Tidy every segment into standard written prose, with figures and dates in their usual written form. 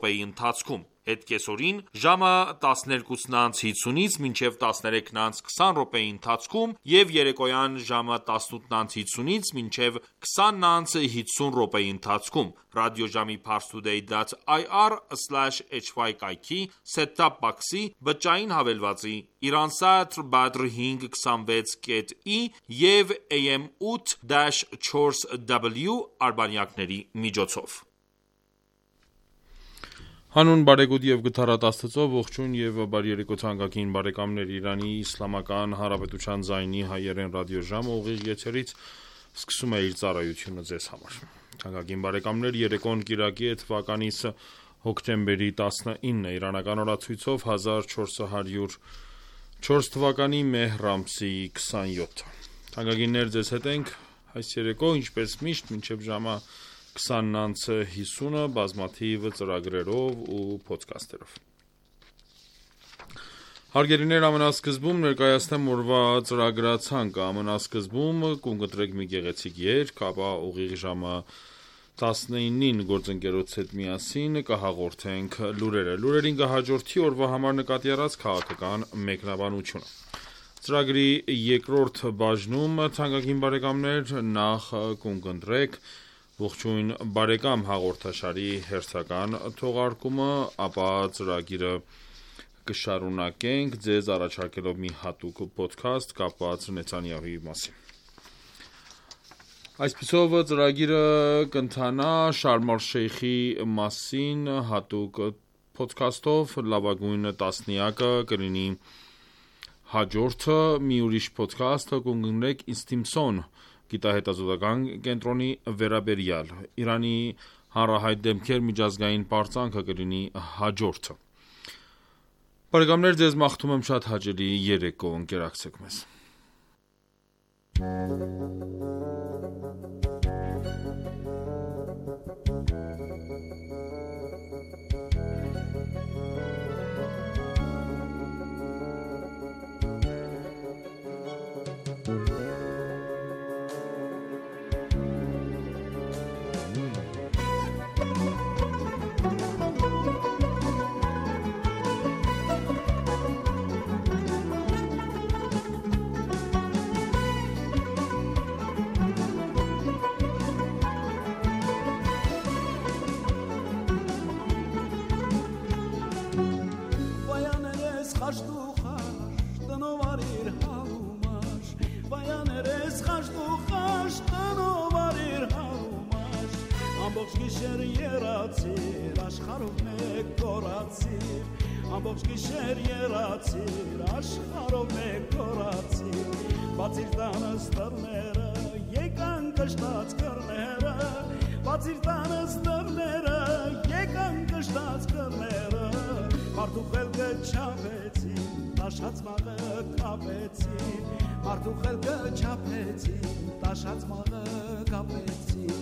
րոպեի ընթացքում։ Հետ կեսօրին ժամը 12:50-ից մինչև 13:20 րոպեի ընթացքում և երեկոյան ժամը 18:50-ից մինչև 20:50 րոպեի ընթացքում ռադիոժամի parstoday.ir/hy կայքի set-top box-ի բջջային հավելվածի Iransat Badr 526.E և AM 8-4W արբանյակների միջոցով։ Հանուն բարեգութ և գթառատ Աստծո, ողջույն և բարի երեկո թանկագին բարեկամներ, Իրանի Իսլամական Հանրապետության ձայնի հայերեն ռադիոժամը ուղիղ եթերից սկսում է իր ծառայությունը ձեզ համար։ Թանկագին բարեկամներ, երեկոն կիրակի է, թվականիս հոկտեմբերի 19-ն է, իրանական օրացույցով 1404 թվականի մեհր ամսի 27-ը։ Թանկագիններ, ձեզ հետ ենք այս երեկո, ինչպես միշտ, մինչև ժամը 20:50 բազմաթիվ ծրագրերով ու փոդքասթերով։ Հարգելիներ, ամենասկզբում ներկայացնեմ օրվա ծրագրացանկը։ Ամենասկզբում կընտրեք մի գեղեցիկ երգ, ապա ուղիղ ժամը 19-ին գործընկերոջ հետ միասին կհաղորդենք լուրերը։ Լուրերին կհաջորդի օրվա համար նկատի առած քաղաքական մեկնաբանությունը։ Ծրագրի երկրորդ բաժնում, թանկագին բարեկամներ, նախ կընտրեք Ողջույն բարեկամ հաղորդաշարի հերթական թողարկումը, ապա ծրագիրը կշարունակենք ձեզ առաջարկելով մի հատուկ փոդքասթ կապված Նեթանյահուի մասին։ Այսպիսով ծրագիրը կընթանա Շարմ ալ-Շեյխի մասին հատուկ փոդքասթով, լավագույն տասնյակը կլինի հաջորդը, մի ուրիշ փոդքասթը կընտրեք Ինստիմսոն գիտահետազոտական կենտրոնի վերաբերյալ, Իրանի հանրահայտ դեմքեր միջազգային պարծանքը կլինի հաջորդը։ Բարեկամներ, ձեզ մաղթում եմ շատ հաճելի երեկո, ընկերակցեք մեզ։ Ամբողջ գիշեր երացիր, աշխարհով մեկ կորացիր, ամբողջ գիշեր երացիր, աշխարհով մեկ կորացիր, բացիր տանս դռները, եկան կշտած կռները, բացիր տանս դռները, եկան կշտած կռները, մարդու խելքը չափեցին, տաշած մաղը կապեցին, մարդու խելքը չափեցին, տաշած մաղը կապեցին։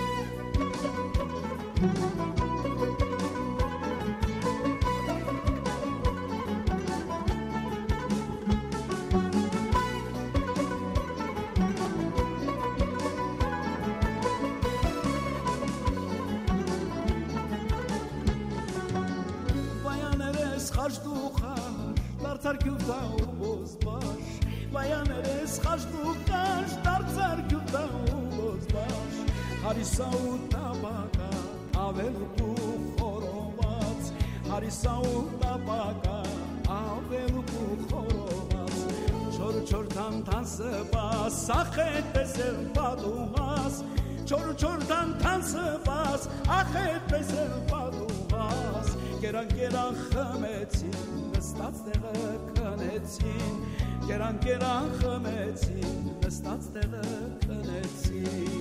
Vayaneres xaşduxaş, dartsar küfta ubozbaş. Vayaneres xaşduxaş, dartsar küfta ubozbaş. Harisa u tabaka avel ku khorovac, harisa u tabaka avel ku khorovac. Chor chor tan tan sebas, sakhet besel padumas. Chor chor tan tan sebas, akhet besel padumas. Geran geran xmetsin, nstats deghe knetsin. Geran geran xmetsin, nstats deghe knetsin.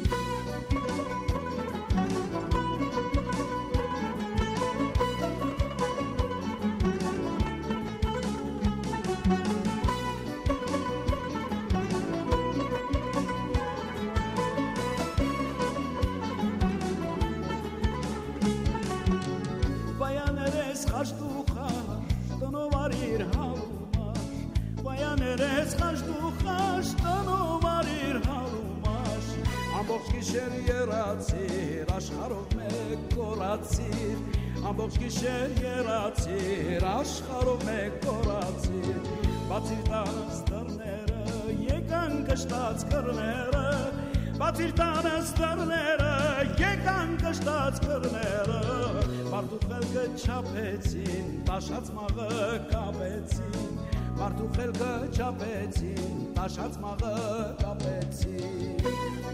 Vayaneres xaşduxaş, donovarir halumaş. Vayaneres xaşduxaş, donovarir halumaş. Ամբողջ գիշեր երացիր, աշխարհով մեկ կորացիր, ամբողջ գիշեր երացիր աշխարհով մեկ կորացիր բացիր տանս դռները եկան կշտած կռները բացիր տանս դռները եկան կշտած կռները մարդու խելքը չափեցին տաշած մաղը կապեցին մարդու խելքը չափեցին տաշած մաղը կապեցին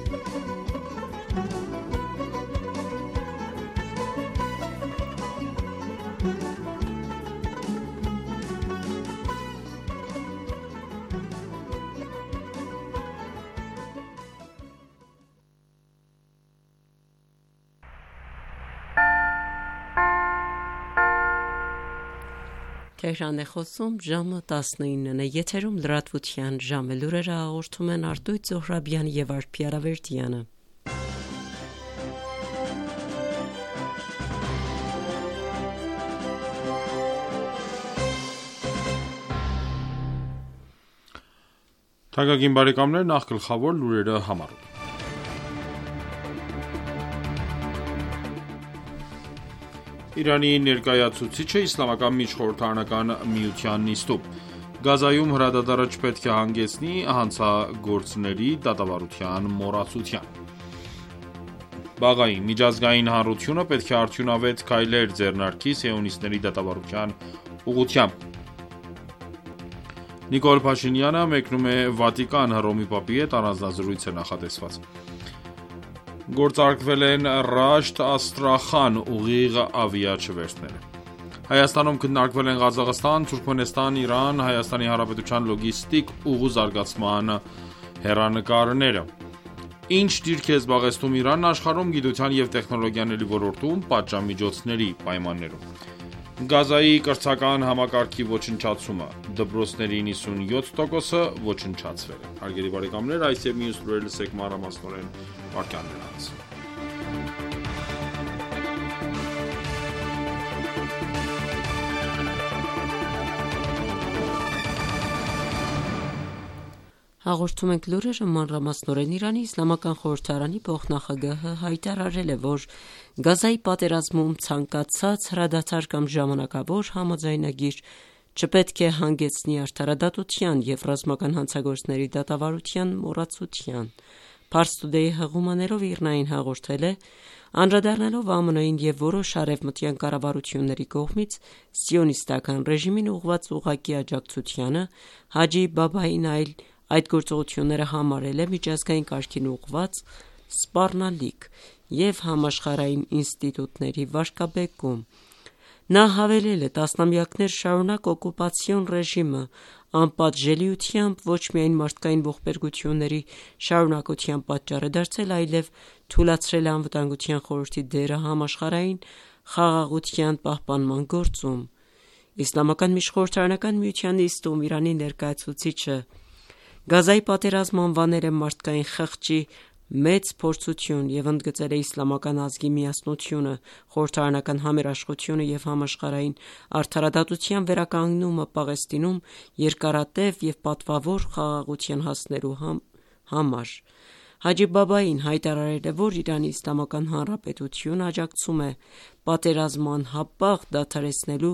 Թեհրան է խոսում ժամը 19-ն է եթերում լրատվության ժամը լուրերը հաղորդում են Արտույտ Զոհրաբյան եւ Արփի Արավերդյանը Թանկագին բարեկամներ նախ գլխավոր լուրերը համարում Իրանի ներկայացուցիչը իսլամական միջխորհրդարանական միության նիստում Գազայում հրադադարը չպետք է հանգեցնի հանցագործների դատավարության մոռացության Բաղայի միջազգային հանրությունը պետք է արդյունավետ քայլեր ձեռնարկի սիոնիստների դատավարության ուղղությամբ Նիկոլ Փաշինյանը մեկնում է Վատիկան Հռոմի Պապի հետ առանձնազրույց է նախատեսված Գործարկվել են Ռաշտ Աստրախան ուղիղ ավիաչվերթները Հայաստանում քննարկվել են Ղազախստան, Թուրքմենստան, Իրան, Հայաստանի Հանրապետության լոգիստիկ ուղու զարգացման հեռանկարները Ինչ դիրք է զբաղեցնում Իրանն աշխարհում գիտության և տեխնոլոգիաների ոլորտում պատժամիջոցների պայմաններում Գազայի կրթական համակարգի ոչնչացումը դպրոցների 97%-ը ոչնչացվել է Հարգելի բարեկամներ, այս եւ մյուս լուրերը լսեք մանրամասնորեն վարքյաններանց Հաղորդում ենք լուրերը մանրամասնորեն Իրանի Իսլամական խորհրդարանի փոխնախագահը հայտարարել է, որ Գազայի պատերազմում ցանկացած հրադադար կամ ժամանակավոր համաձայնագիր չպետք է հանգեցնի արդարադատության և ռազմական հանցագործների դատավարության մոռացության։ Փարս Today-ի հղումաներով ԻՌՆԱ-ին հաղորդել է, անդրադառնալով ԱՄՆ-ին և որոշ արևմտյան կառավարությունների կողմից սիոնիստական ռեժիմին ուղղված ուղղակի աջակցությանը, Հաջի Բաբային այդ գործողությունները համարել է միջազգային կարգին ուղղված սպառնալիք և համաշխարհային ինստիտուտների վարկաբեկում։ Նա հավելել է, տասնամյակներ շարունակ օկուպացիոն ռեժիմը անպատժելիությամբ ոչ միայն մարդկային ողբերգությունների շարունակության պատճառ է դարձել, այլև թուլացրել է Անվտանգության խորհրդի դերը համաշխարհային խաղաղության պահպանման գործում։ Իսլամական միջխորհրդարանական միության նիստում Իրանի ներկայացուցիչը Գազայի պատերազմը անվանել է մարդկային խղճի մեծ փորձություն և ընդգծել է իսլամական ազգի միասնությունը, խորհրդարանական համերաշխությունը և համաշխարհային արդարադատության վերականգնումը Պաղեստինում երկարատև և պատվավոր խաղաղության հասնելու համար։ Հաջի Բաբային հայտարարել է, որ Իրանի Իսլամական Հանրապետությունը աջակցում է պատերազմը անհապաղ դադարեցնելու,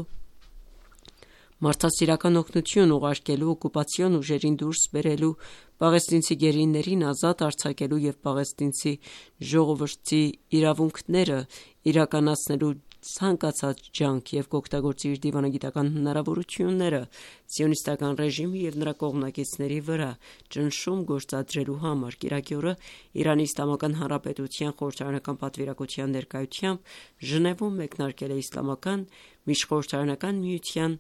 մարդասիրական օգնություն ուղարկելու, օկուպացիոն ուժերին դուրս բերելու, պաղեստինցի գերիներին ազատ արձակելու և պաղեստինցի ժողովրդի իրավունքները իրականացնելու ցանկացած ջանք և կօգտագործի իր դիվանագիտական հնարավորությունները սիոնիստական ռեժիմի և նրա կողմնակիցների վրա ճնշում գործադրելու համար։ Կիրակի օրը Իրանի Իսլամական Հանրապետության խորհրդարանական պատվիրակության ներկայությամբ Ժնևում մեկնարկել է Իսլամական միջխորհրդարանական միության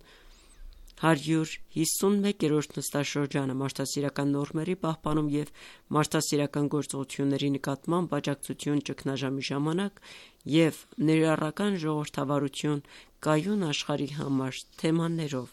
151-րդ նստաշրջանը մարդասիրական նորմերի պահպանում և մարդասիրական գործողությունների նկատմամբ աջակցություն ճգնաժամի ժամանակ և ներառական ժողովրդավարություն կայուն աշխարհի համար թեմաներով։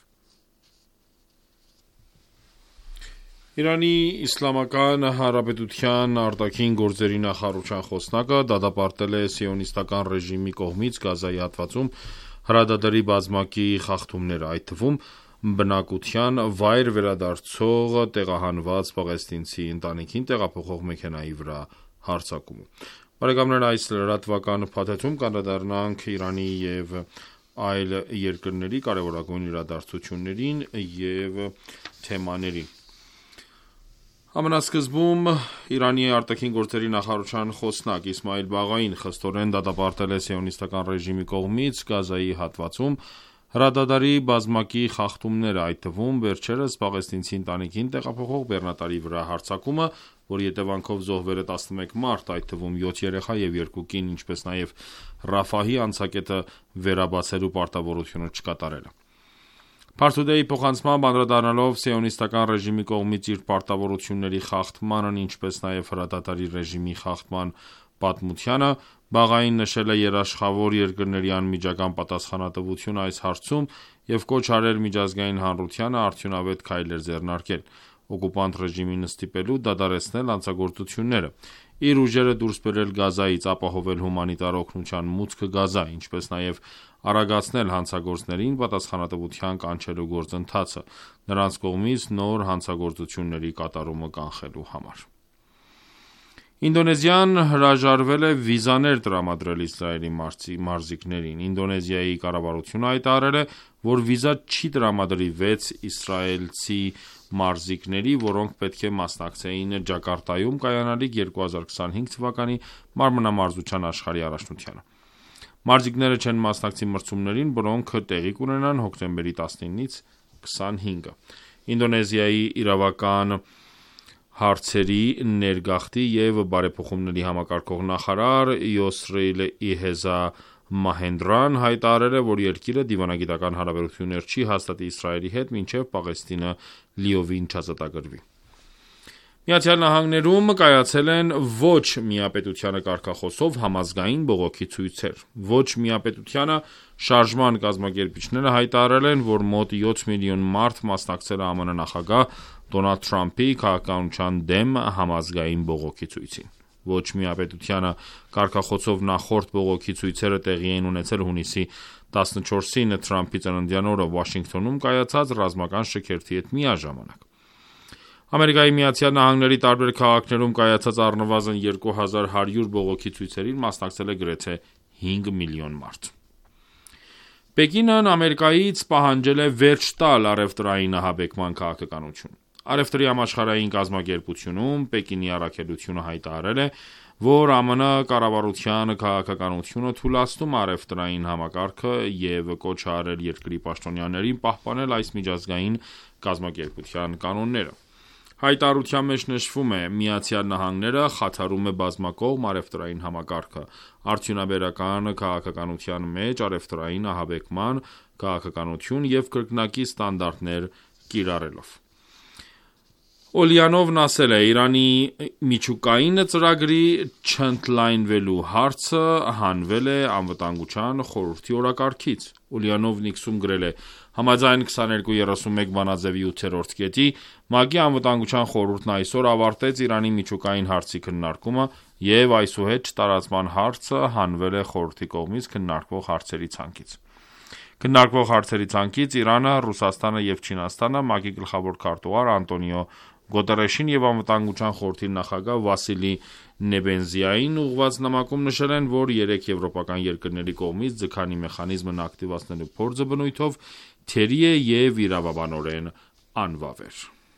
Իրանի Իսլամական Հանրապետության արտաքին գործերի նախարարության խոսնակը դատապարտել է սիոնիստական ռեժիմի կողմից Գազայի հատվածում հրադադարի բազմակի խախտումները, այդ թվում բնակության վայր վերադարձող տեղահանված պաղեստինցի ընտանիքին տեղափոխող մեքենայի վրա հարձակումը։ Բարեկամներ, այս լրատվական փաթեթում կանդրադառնանք Իրանի եւ այլ երկրների կարևորագույն իրադարձություններին եւ թեմաներին։ Ամենասկզբում Իրանի արտաքին գործերի նախարարության խոսնակ Իսմայիլ Բաղային խստորեն դատապարտել է սիոնիստական ռեժիմի կողմից Գազայի հատվածում հրադադարի բազմակի խախտումները, այդ թվում վերջերս պաղեստինցի ընտանիքին տեղափոխող բեռնատարի վրա հարձակումը, որի հետևանքով զոհվել է 11 մարդ, այդ թվում 7 երեխա եւ 2 կին, ինչպես նաեւ Ռաֆահի անցակետը վերաբացելու պարտավորությունը չկատարելը։ Փարթուդեի փոխանցմամբ անդրադառնալով սիոնիստական ռեժիմի կողմից իր պարտավորությունների խախտմանն, ինչպես նաեւ հրադադարի ռեժիմի խախտման պատմությանը, Բաղային նշել է երաշխավոր երկրների անմիջական պատասխանատվությունը այս հարցում եւ կոչ արել միջազգային հանրությանը արդյունավետ քայլեր ձեռնարկել, օկուպանտ ռեժիմին ստիպելու դադարեցնել հանցագործությունները, իր ուժերը դուրս բերել Գազայից, ապահովել հումանիտար օգնության մուտքը Գազա, ինչպես նաեւ արագացնել հանցագործներին պատասխանատվության կանչելու գործընթացը, նրանց կողմից նոր հանցագործությունների կատարումը կանխելու համար։ Ինդոնեզիան հրաժարվել է վիզաներ տրամադրել Իսրայելի մարզիկներին։ Ինդոնեզիայի կառավարությունը հայտարարել է, որ վիզա չի տրամադրի 6 իսրայելցի մարզիկների, որոնք պետք է մասնակցեին Ջակարտայում կայանալիք 2025 թվականի մարմնամարզության աշխարհի առաջնությանը։ Մարզիկները չեն մասնակցի մրցումներին, որոնք տեղի կունենան հոկտեմբերի 19-ից 25-ը։ Ինդոնեզիայի իրավական հարցերի ներգաղթի եւ բարեփոխումների համակարգող նախարար Յոսրիլ Իհեզա Մահենդրան հայտարարել է, որ երկիրը դիվանագիտական հարաբերություններ չի հաստատի Իսրայելի հետ, մինչեւ Պաղեստինը լիովին չազատագրվի։ Միացյալ Նահանգներում կայացել են ոչ միապետությանը կարգախոսով համազգային բողոքի ցույցեր։ Ոչ միապետությանը շարժման կազմակերպիչները հայտարարել են, որ մոտ 7 միլիոն մարդ մասնակցել է ԱՄՆ նախագահ Դոնալդ Թրամփի քաղաքականության դեմ համազգային բողոքի ցույցին։ Ոչ միապետությանը կարգախոսով նախորդ բողոքի ցույցերը տեղի են ունեցել հունիսի 14-ին Թրամփի ծննդյան օրը Վաշինգտոնում կայացած ռազմական շքերթի հետ միաժամանակ։ Ամերիկայի Միացյալ Նահանգների տարբեր քաղաքներում կայացած առնվազն 2100 բողոքի ցույցերին մասնակցել է գրեթե 5 միլիոն մարդ։ Պեկինն Ամերիկայից պահանջել է վերջ տալ առևտրային ահաբեկման քաղաքականություն։ Առևտրի համաշխարհային կազմակերպությունում Պեկինի առաքելությունը հայտարարել է, որ ԱՄՆ կառավարության քաղաքականությունը թուլացնում առևտրային համակարգը եւ կոչ արել երկրի պաշտոնյաներին պահպանել այս միջազգային կազմակերպության կանոնները։ Հայտարարության մեջ նշվում է. Միացյալ Նահանգները խաթարում է բազմակողմ առևտրային համակարգը, արդյունաբերական քաղաքականության մեջ առևտրային ահաբեկման քաղաքականություն եւ կրկնակի ստանդարտներ կիրառելով։ Օլիանովն ասել է. Իրանի միջուկային ծրագրի չընդլայնվելու հարցը հանվել է անվտանգության խորհրդի օրակարգից։ Օլիանովն X-ում գրել է. Համաձայն 2231 բանաձևի 8-րդ կետի ՄԱԿ-ի անվտանգության խորհուրդն այսօր ավարտեց Իրանի միջուկային հարցի քննարկումը եւ այսուհետ տարածման հարցը հանվել է խորհրդի կողմից քննարկվող հարցերի ցանկից։ Քննարկվող հարցերի ցանկից Իրանը, Ռուսաստանը եւ Չինաստանը ՄԱԿ-ի գլխավոր քարտուղար Անտոնիո Գուտերեշին եւ անվտանգության խորհրդի նախագահ Վասիլի Նեբենզիային ուղղված նամակում նշել են, որ 3 եվրոպական երկրների կողմից ձգանի մեխանիզմն ակտիվացնելու փորձը բնույթով թերի է եւ իրավաբանորեն անվավեր։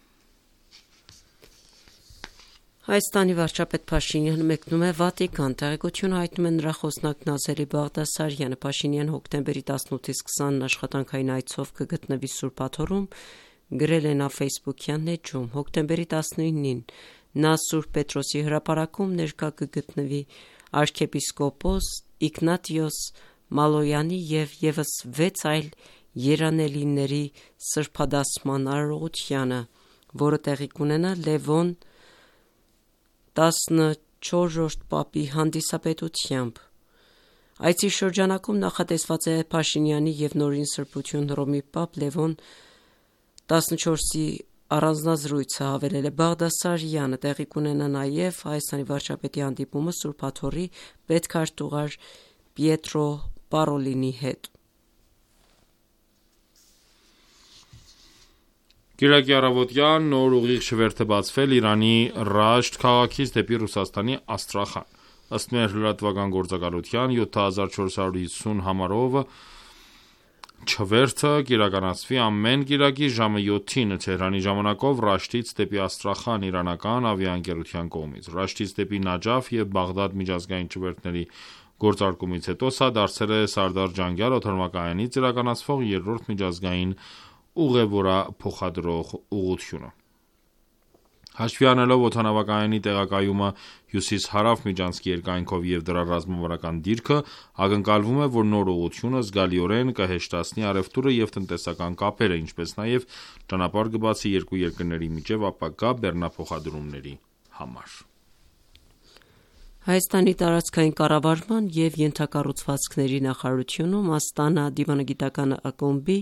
Հայաստանի վարչապետ Փաշինյանը մեկնում է Վատիկան։ Տեղեկությունը հայտնում է նրա խոսնակ Նազելի Բաղդասարյանը։ Փաշինյանը հոկտեմբերի 18-ից 20-ն աշխատանքային այցով կգտնվի Սուրբ Աթոռում, գրել է նա Facebook-յան էջում։ Հոկտեմբերի 19-ին նա Սուրբ Պետրոսի հրապարակում ներկա կգտնվի arczepiskopos Իգնատիոս Մալոյանի եւ եւս 6 այլ երանելիների սրբադասման արարողությանը, որը տեղի կունենա Լևոն 14-րդ պապի հանդիսապետությամբ։ Այցի շրջանակում նախատեսված է Փաշինյանի եւ նորին սրբություն Հռոմի պապ Լևոն 14-ի առանձնազրույցը, հավելել է Բաղդասարյանը։ Տեղի կունենա նաեւ Հայաստանի վարչապետի հանդիպումը Սուրբ Աթոռի պետքարտուղար Պիետրո Պարոլինի հետ։ Կիրակի առավոտյան նոր ուղիղ շվերթ է բացվել Իրանի Ռաշտ քաղաքից դեպի Ռուսաստանի Աստրախան։ Ըստ մեր լրատվական գործակալության 7450 համարով չվերթը կիրականացվի ամեն կիրակի ժամը 7-ին Թեհրանի ժամանակով Ռաշտից դեպի Աստրախան իրանական ավիաընկերության կողմից։ Ռաշտից դեպի Նաջաֆ եւ Բաղդադ միջազգային չվերթների գործարկումից հետո սա դարձել է Սարդար Ջանգյալ օդանավակայանից իրականացվող երրորդ միջազգային ուղևորափոխադրող ուղղությունը։ Հաշվի առնելով օդանավակայանի տեղակայումը հյուսիս-հարավ միջանցքի երկայնքով եւ դրա ռազմավարական դիրքը, ակնկալվում է, որ նոր ուղղությունը զգալիորեն կհեշտացնի առևտուրը եւ տնտեսական կապերը, ինչպես նաեւ ճանապարհ կբացի երկու երկրների միջև ապագա բեռնափոխադրումների համար։ Հայաստանի տարածքային կառավարման եւ ենթակառուցվածքների նախարարությունում Աստանա դիվանագիտական ակումբի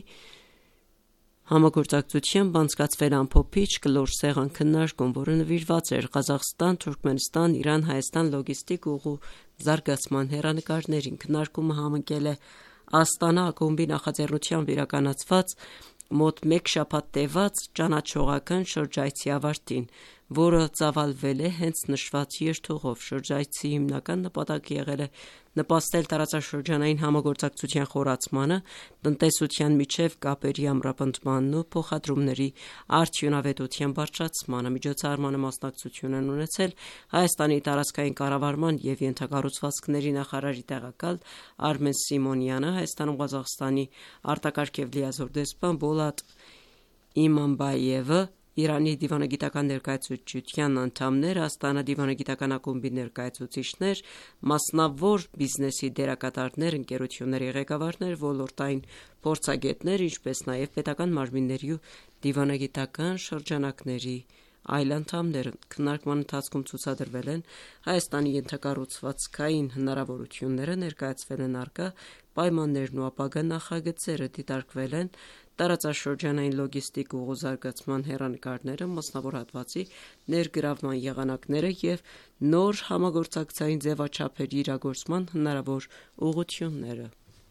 համագործակցությամբ անցկացվել ամփոփիչ կլոր սեղան քննարկում, որը նվիրված էր Ղազախստան, Թուրքմենստան, Իրան, Հայաստան լոգիստիկ ուղու զարգացման հեռանկարներին։ Քննարկումը համընկել է Աստանա ակումբի նախաձեռնությամբ իրականացված մոտ 1 շաբաթ տևած ճանաչողական շրջայցի ավարտին, որը ծավալվել է հենց նշված երթուղով։ Շրջայցի հիմնական նպատակը եղել է նպաստել տարածաշրջանային համագործակցության խորացմանը, տնտեսության միջև կապերի ամրապնդմանն ու փոխադրումների արդյունավետության բարձրացմանը։ Միջոցառմանը մասնակցություն են ունեցել Հայաստանի տարածքային կառավարման եւ ենթակառուցվածքների նախարարի տեղակալ Արմեն Սիմոնյանը, Հայաստանում Ղազախստանի արտակարգ եւ լիազոր դեսպան Բոլատ Իմամբայևը, Իրանի դիվանագիտական ներկայացուցչության անդամներ, Աստանա դիվանագիտական ակումբի ներկայացուցիչներ, մասնավոր բիզնեսի դերակատարներ, ընկերությունների ղեկավարներ, ոլորտային փորձագետներ, ինչպես նաև պետական մարմինների ու դիվանագիտական շրջանակների այլ անդամներ։ Քննարկման ընթացքում ցուցադրվել են Հայաստանի ենթակառուցվածքային հնարավորությունները, ներկայացվել են առկա պայմաններն ու ապագա նախագծերը, դիտարկվել են տարածաշրջանային լոգիստիկ ուղու զարգացման հեռանկարները, մասնավոր հատվածի ներգրավման եղանակները եւ նոր համագործակցային ձևաչափերի իրագործման հնարավոր ուղղությունները։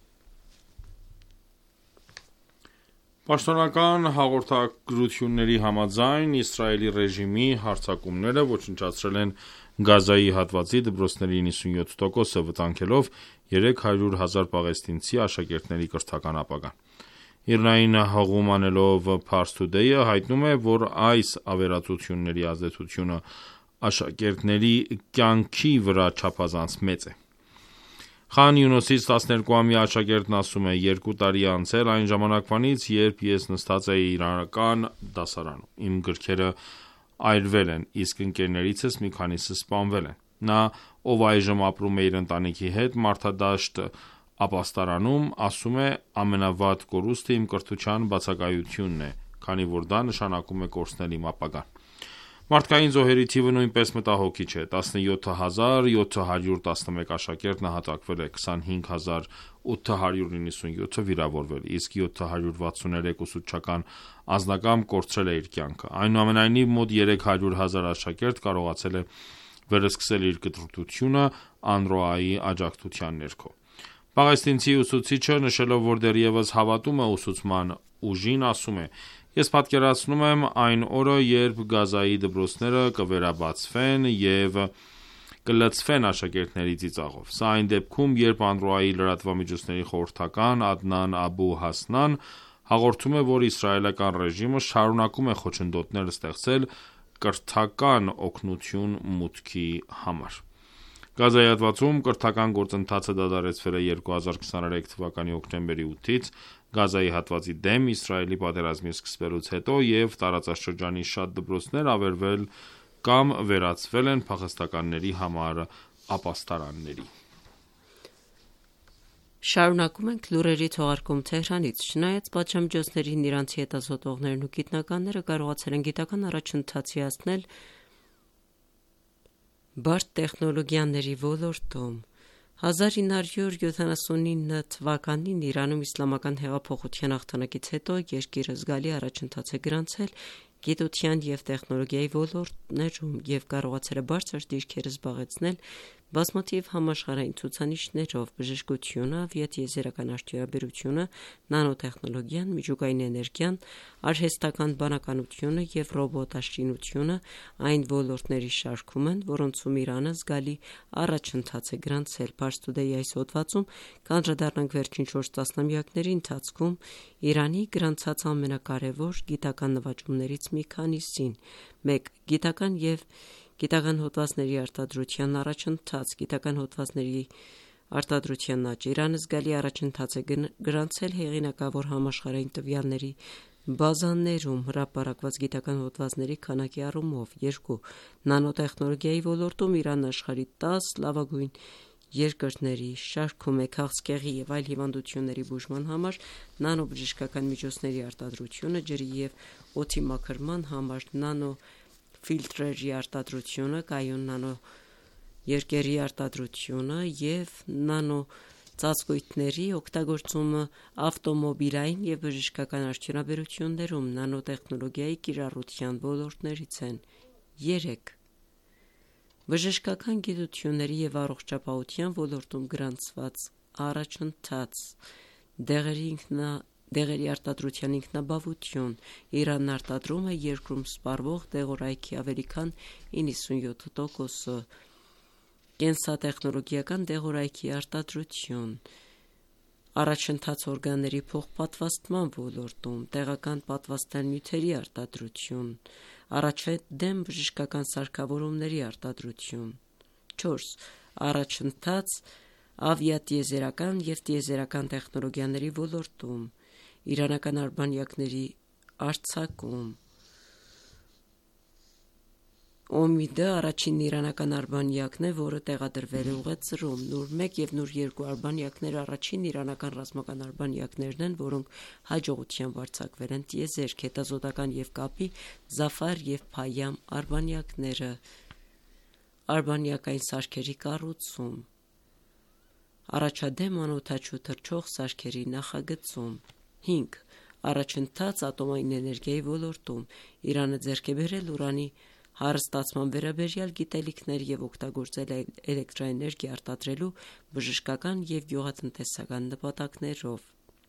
Պաշտոնական հաղորդագրությունների համաձայն Իսրայելի ռեժիմի հարձակումները ոչնչացրել են Գազայի հատվածի դպրոցների 97%-ը, վտանգելով 300,000 պաղեստինցի աշակերտների կրթական ապագան։ Իրնային հղում անելով Pars Today-ը հայտնում է, որ այս ավերածությունների ազդեցությունը աշակերտների կյանքի վրա չափազանց մեծ է։ Խան Յունոսից 12-ամյա աշակերտն ասում է. 2 տարի անցել այն ժամանակվանից, երբ ես նստած էի իրանական դասարանում։ Իմ գրքերը այրվել են, իսկ ընկերներիցս մի քանիսը սպանվել են։ Նա, ով այժմ ապրում է իր ընտանիքի հետ մարտադաշտ ապաստարանում, ասում է, ամենավատ կորուստը իմ կրթության բացակայությունն է, քանի որ դա նշանակում է կորցնել իմ ապագան։ Մարդկային զոհերի թիվը նույնպես մտահոգիչ է։ 17711 աշակերտ նահատակվել է, 25897-ը վիրավորվել, իսկ 763 ուսուցչական անձնակամ կորցրել է իր կյանքը։ Այնուամենայնիվ, մոտ 300,000 աշակերտ կարողացել է վերսկսել իր կրթությունը UNRWA-ի աջակցության ներքո։ Պաղեստինցի ուսուցիչը, նշելով, որ դեռևս հավատում է ուսուցման ուժին, ասում է. Ես պատկերացնում եմ այն օրը, երբ Գազայի դպրոցները կվերաբացվեն եւ կլցվեն աշակերտների ծիծաղով։ Սա այն դեպքում, երբ UNRWA-ի լրատվամիջոցների խորհրդական Ադնան Աբու Հասնան հաղորդում է, որ իսրայելական ռեժիմը շարունակում է խոչընդոտներ ստեղծել կրթական օգնություն մուտքի համար։ Գազայի հատվածում կրթական գործընթացը դադարեցվել է 2023 թվականի հոկտեմբերի 8-ից Գազայի հատվածի դեմ Իսրայելի պատերազմի սկսվելուց հետո եւ տարածաշրջանի շատ դպրոցներ ավերվել կամ վերածվել են փախստականների համար ապաստարանների։ Շարունակում ենք լուրերի թողարկում Թեհրանից։ Չնայած պատժամիջոցներին իրանցի հետազոտողներն ու գիտնականները կարողացել են գիտական առաջընթացի հասնել բարդ տեխնոլոգիաների ոլորտում։ 1979 թվականին Իրանում իսլամական հեղափոխության հաղթանակից հետո երկիրը զգալի առաջընթաց է գրանցել գիտության և տեխնոլոգիայի ոլորտներում եւ կարողացել է բարձր դիրքեր զբաղեցնել Բազմաթիվ համաշխարհային ցուցանիշներով բժշկությունը, ավիատիեզերական արդյունաբերությունը, նանոտեխնոլոգիան, միջուկային էներգիան, արհեստական բանականությունը եւ ռոբոտաշինությունը այն ոլորտների շարքում են, որոնցում Իրանը զգալի առաջընթաց է գրանցել։ Pars Today այս հոդվածում կանդրադառնանք վերջին 4 տասնամյակների ընթացքում Իրանի գրանցած ամենակարևոր գիտական նվաճումներից մի քանիսին։ 1. Գիտական եւ գիտական հոդվածների արտադրության առաջընթաց, գիտական հոդվածների արտադրության աճ։ Իրանը զգալի առաջընթաց է գրանցել հեղինակավոր համաշխարհային տվյալների բազաներում հրապարակված գիտական հոդվածների քանակի առումով։ 2. Նանոտեխնոլոգիայի ոլորտում Իրանն աշխարհի 10 լավագույն երկրների շարքում է քաղցկեղի եւ այլ հիվանդությունների բուժման համար նանոբժշկական միջոցների արտադրությունը, ջրի եւ օդի մաքրման համար նանոֆիլտրերի արտադրությունը, կայուն նանոերկերի արտադրությունը եւ նանոծածկույթների օգտագործումը ավտոմոբիլային եւ բժշկական արդյունաբերություններում նանոտեխնոլոգիայի կիրառության ոլորտներից են։ 3. Բժշկական գիտությունների եւ առողջապահության ոլորտում գրանցված առաջընթաց, դեղերի արտադրության ինքնաբավություն։ Իրանն արտադրում է երկրում սպառվող դեղորայքի ավելի քան 97%, կենսատեխնոլոգիական դեղորայքի արտադրություն, առաջընթաց օրգանների փոխպատվաստման ոլորտում, տեղական պատվաստանյութերի արտադրություն, առաջադեմ բժշկական սարքավորումների արտադրություն։ 4. Առաջընթաց ավիատիեզերական եւ տիեզերական տեխնոլոգիաների ոլորտում, իրանական արբանյակների արձակում։ Օմիդը առաջին իրանական արբանյակն է, որը տեղադրվել է ուղեծրում։ Նուր 1 եւ Նուր 2 արբանյակները առաջին իրանական ռազմական արբանյակներն են, որոնք հաջողությամբ արձակվել են տիեզերք։ Հետազոտական եւ կապի Զաֆար եւ Փայամ արբանյակները, արբանյակային սարքերի կառուցում, առաջադեմ անօդաչու թռչող սարքերի նախագծում։ 5. Առաջընթաց ատոմային էներգիայի ոլորտում, Իրանը ձեռք է բերել ուրանի հարստացման վերաբերյալ գիտելիքներ եւ օգտագործել էլեկտրաէներգիա արտադրելու բժշկական եւ գյուղատնտեսական նպատակներով։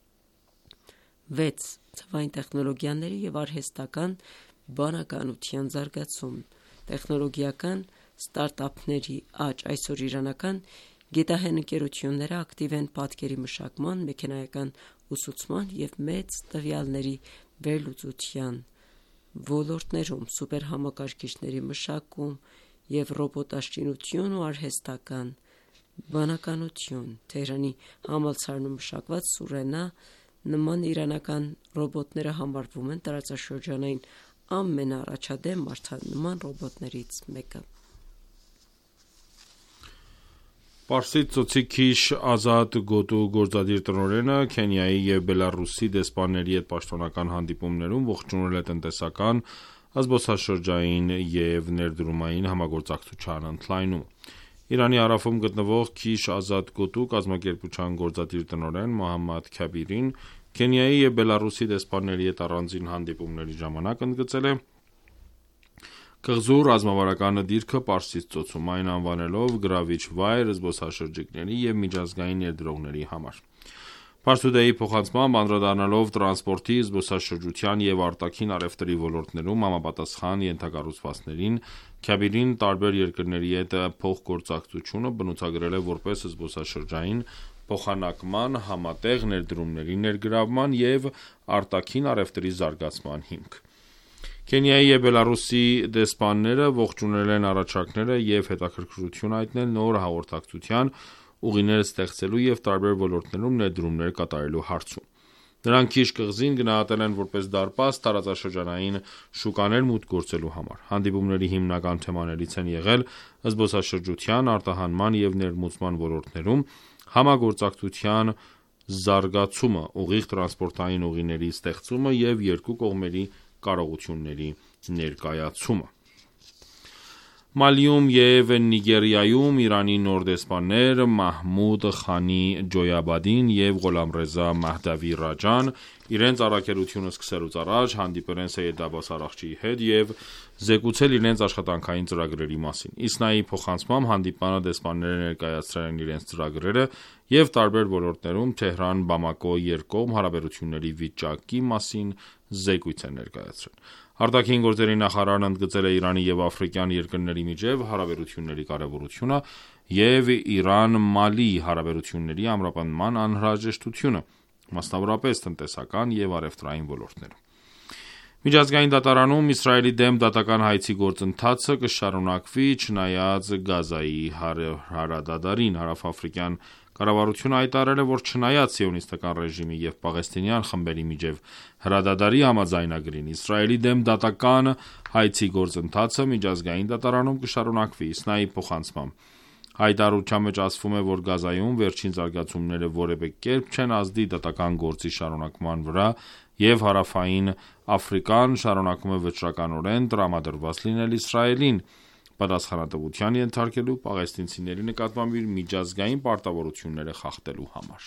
6. Թվային տեխնոլոգիաների եւ արհեստական բանականության զարգացում, տեխնոլոգիական ստարտափների աճ։ Այսօր իրանական գիտահեն-ընկերությունները ակտիվ են պատկերի մշակման, մեքենայական ուսուցման եւ մեծ տվյալների վերլուծության ոլորտներում, սուպերհամակարգիչների մշակում եւ ռոբոտաշինություն ու արհեստական բանականություն։ Թեհրանի համալսարանում մշակված Սուրենա նման իրանական ռոբոտները համարվում են տարածաշրջանային ամենաառաջադեմ մարդանման ռոբոտներից մեկը։ Պարսից ծոցի Քիշ Ազատ գոտու գործադիր տնօրենը Քենիայի եւ Բելարուսի դեսպանների հետ պաշտոնական հանդիպումներում ողջունել է տնտեսական, զբոսաշրջային եւ ներդրումային համագործակցության ընդլայնումը։ Իրանի հարավում գտնվող Քիշ Ազատ գոտու կազմակերպության գործադիր տնօրեն Մոհամմադ Քաբիրին Քենիայի եւ Բելարուսի դեսպանների հետ առանձին հանդիպումների ժամանակ ընդգծել է կղզու ռազմավարական դիրքը Պարսից ծոցում, այն անվանելով գրավիչ վայր զբոսաշրջիկների եւ միջազգային ներդրողների համար։ Pars Today-ի փոխանցմամբ անդրադառնալով տրանսպորտի, զբոսաշրջության եւ արտաքին առևտրի ոլորտներում համապատասխան ենթակառուցվածքներին, Քաբիրին տարբեր երկրների հետ փոխգործակցությունը բնութագրել է որպես զբոսաշրջային փոխանակման, համատեղ ներդրումների ներգրավման եւ արտաքին առևտրի զարգացման հիմք։ Քենիայի եւ Բելարուսի դեսպանները ողջունել են առաջարկները եւ հետաքրքրություն հայտնել նոր հաղորդակցության ուղիներ ստեղծելու եւ տարբեր ոլորտներում ներդրումներ կատարելու հարցում։ Նրանք Քիշ կղզին գնահատել են որպես դարպաս տարածաշրջանային շուկաներ մուտք գործելու համար։ Հանդիպումների հիմնական թեմաներից են եղել զբոսաշրջության, արտահանման եւ ներմուծման ոլորտներում համագործակցության զարգացումը, ուղիղ տրանսպորտային ուղիների ստեղծումը եւ երկու կողմերի կարողությունների ներկայացումը։ Մալիում եւ Նիգերիայում Իրանի նոր դեսպաններ Մահմուդ Խանի Ջոյաբադին եւ Ղոլամռեզա Մահդավի Ռաջան իրենց առաքելությունը սկսելուց առաջ հանդիպել են Սեյեդ Աբբաս Արաղչիի հետ եւ զեկուցել իրենց աշխատանքային ծրագրերի մասին։ Իսնայի փոխանցմամբ հանդիպանը դեսպանները ներկայացրել են իրենց ծրագրերը եւ տարբեր ոլորտներում Թեհրան-Բամակո երկկողմ հարաբերությունների վիճակի մասին զեկույց են ներկայացրել։ Արտաքին գործերի նախարարն ընդգծել է Իրանի եւ աֆրիկյան երկրների միջև հարաբերությունների կարեւորությունը եւ Իրան-Մալի հարաբերությունների ամրապնդման անհրաժեշտությունը, մասնավորապես տնտեսական եւ առևտրային ոլորտներում։ Միջազգային դատարանում Իսրայելի դեմ դատական հայցի գործընթացը կշարունակվի չնայած Գազայի հարադադարին։ Հարավաֆրիկյան կառավարությունը հայտարարել է, որ չնայած սիոնիստական ռեժիմի եւ պաղեստինյան խմբերի միջև հրադադարի համաձայնագրին, Իսրայելի դեմ դատական հայցի գործընթացը միջազգային դատարանում կշարունակվի։ Իսնայի փոխանցմամբ հայտարարության մեջ ասվում է, որ Գազայում վերջին զարգացումները որևէ կերպ չեն ազդի դատական գործի շարունակման վրա եւ հարավային Աֆրիկան շարունակում է վճռականորեն տրամադրված լինել Իսրայելին, պատասխանատվության ենթարկելու պաղեստինցիների նկատմամբ իր միջազգային պարտավորությունները խախտելու համար։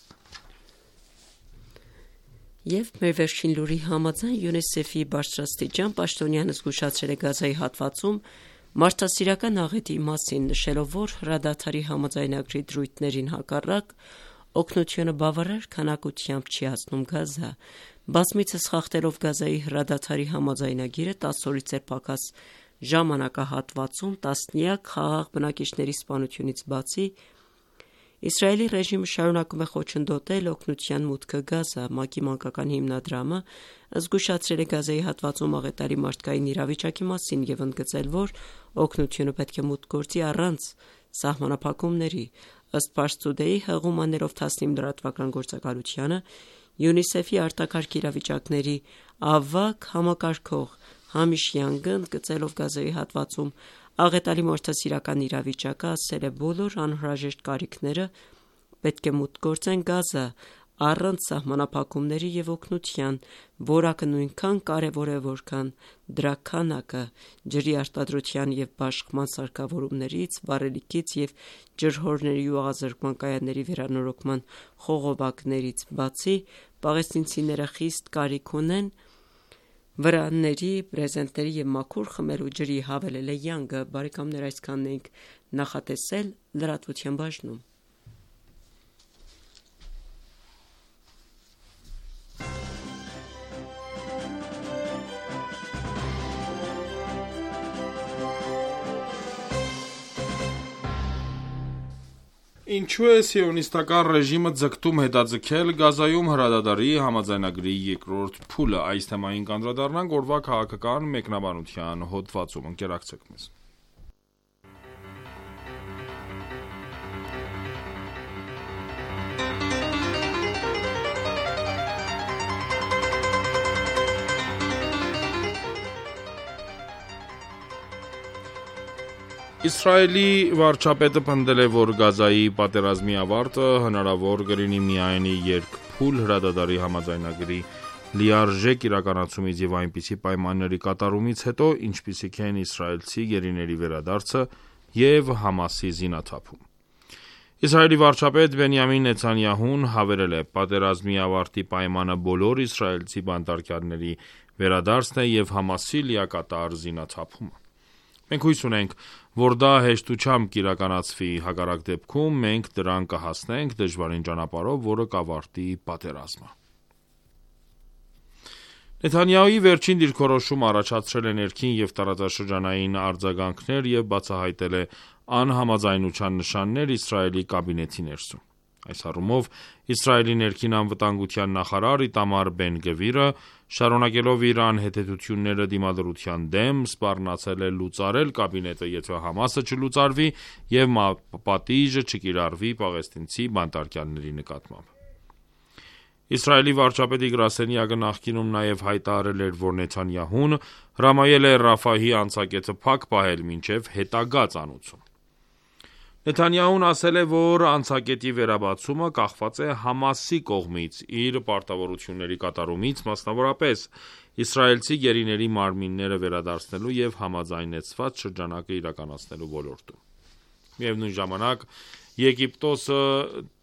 Եվ մեր վերջին լուրի համաձայն ՅՈՒՆԻՍԵՖ-ի բարձրաստիճան պաշտոնյանը զգուշացրել է Գազայի հատվածում մարդասիրական աղետի մասին, նշելով, որ հրադադարի համաձայնագրի դրույթներին հակառակ օգնությունը բավարար քանակությամբ չի հասնում Գազա։ Բազմիցս խախտելով Գազայի հրադադարի համաձայնագիրը 10 օրից էր պակաս ժամանակահատվածում տասնյակ խաղաղ բնակիչների սպանությունից բացի, Իսրայելի ռեժիմը շարունակում է խոչընդոտել օգնության մուտքը Գազա։ ՄԱԿ-ի մանկական հիմնադրամը զգուշացրել է Գազայի հատվածում աղետարի մարդկային իրավիճակի մասին եւ ընդգծել, որ օգնությունը պետք է մուտք գործի առանց սահմանափակումների։ Ըստ Pars Today-ի հղումաններով 19 լրատվական գործակալությանը ՅՈՒՆԻՍԵՖ-ի արտակարգ իրավիճակների ավագ համակարգող Համիշ Յանգը ընդգծելով Գազայի հատվածում աղետալի մարդասիրական իրավիճակը, ասել է, բոլոր անհրաժեշտ կարիքները պետք է մուտք գործեն Գազա առանց սահմանափակումների եւ օգնության, որակը նույնքան կարեւոր է, որքան դրա քանակը։ Ջրի արտադրության եւ բաշխման սարքավորումներից, վառելիքից եւ ջրհորների ու աղազրկման կայանների վերանորոգման խողովակներից բացի, պաղեստինցիները խիստ կարիք ունեն վրանների, բրեզենտների եւ մաքուր խմելու ջրի, հավելել է Յանգը։ Բարեկամներ, այսքանն ենք նախատեսել լրատվության բաժնում։ Ինչու է սիոնիստական ռեժիմը ձգտում հետաձգել Գազայում հրադադարի համաձայնագրի երկրորդ փուլը։ Այս թեմային կանդրադառնանք օրվա քաղաքական մեկնաբանության հոդվածում։ Ընկերակցեք մեզ։ Իսրայելի վարչապետը պնդել է, որ Գազայի պատերազմի ավարտը հնարավոր կլինի միայն երկփուլ հրադադարի համաձայնագրի լիարժեք իրականացումից եւ այնպիսի պայմանների կատարումից հետո, ինչպիսիք են իսրայելցի գերիների վերադարձը եւ Համասի զինաթափում։ Իսրայելի վարչապետ Բենյամին Նեթանյահուն հավելել է. «Պատերազմի ավարտի պայմանը բոլոր իսրայելցի բանտարկյալների վերադարձն է եւ Համասի լիակատար զինաթափումը։ Մենք հույս ունենք, որ դա հեշտությամբ կիրականացվի, հակառակ դեպքում մենք դրան կհասնենք դժվարին ճանապարհով, որը կավարտի պատերազմը»։ Նեթանյահուի վերջին դիրքորոշումը առաջացրել է ներքին եւ տարածաշրջանային արձագանքներ եւ բացահայտել է անհամաձայնության նշաններ Իսրայելի կաբինետի ներսում։ Այս առումով Իսրայելի ներքին անվտանգության նախարար Իտամար Բեն-Գվիրը, շարունակելով իր անհեթեթությունները դիմադրության դեմ, սպառնացել է լուծարել կաբինետը, եթե Համասը չլուծարվի եւ պատիժը չկիրառվի պաղեստինցի բանտարկյալների նկատմամբ։ Իսրայելի վարչապետի գրասենյակը նախկինում նաև հայտարարել էր, որ Նեթանյահուն հրամայել է Ռաֆահի անցակետը փակ պահել մինչև հետագա ծանուցում։ Նեթանյահուն ասել է, որ անցակետի վերաբացումը կախված է Համասի կողմից իր պարտավորությունների կատարումից, մասնավորապես իսրայելցի գերիների մարմինները վերադարձնելու եւ համաձայնեցված շրջանակը իրականացնելու ոլորտում։ Միևնույն ժամանակ Եգիպտոսը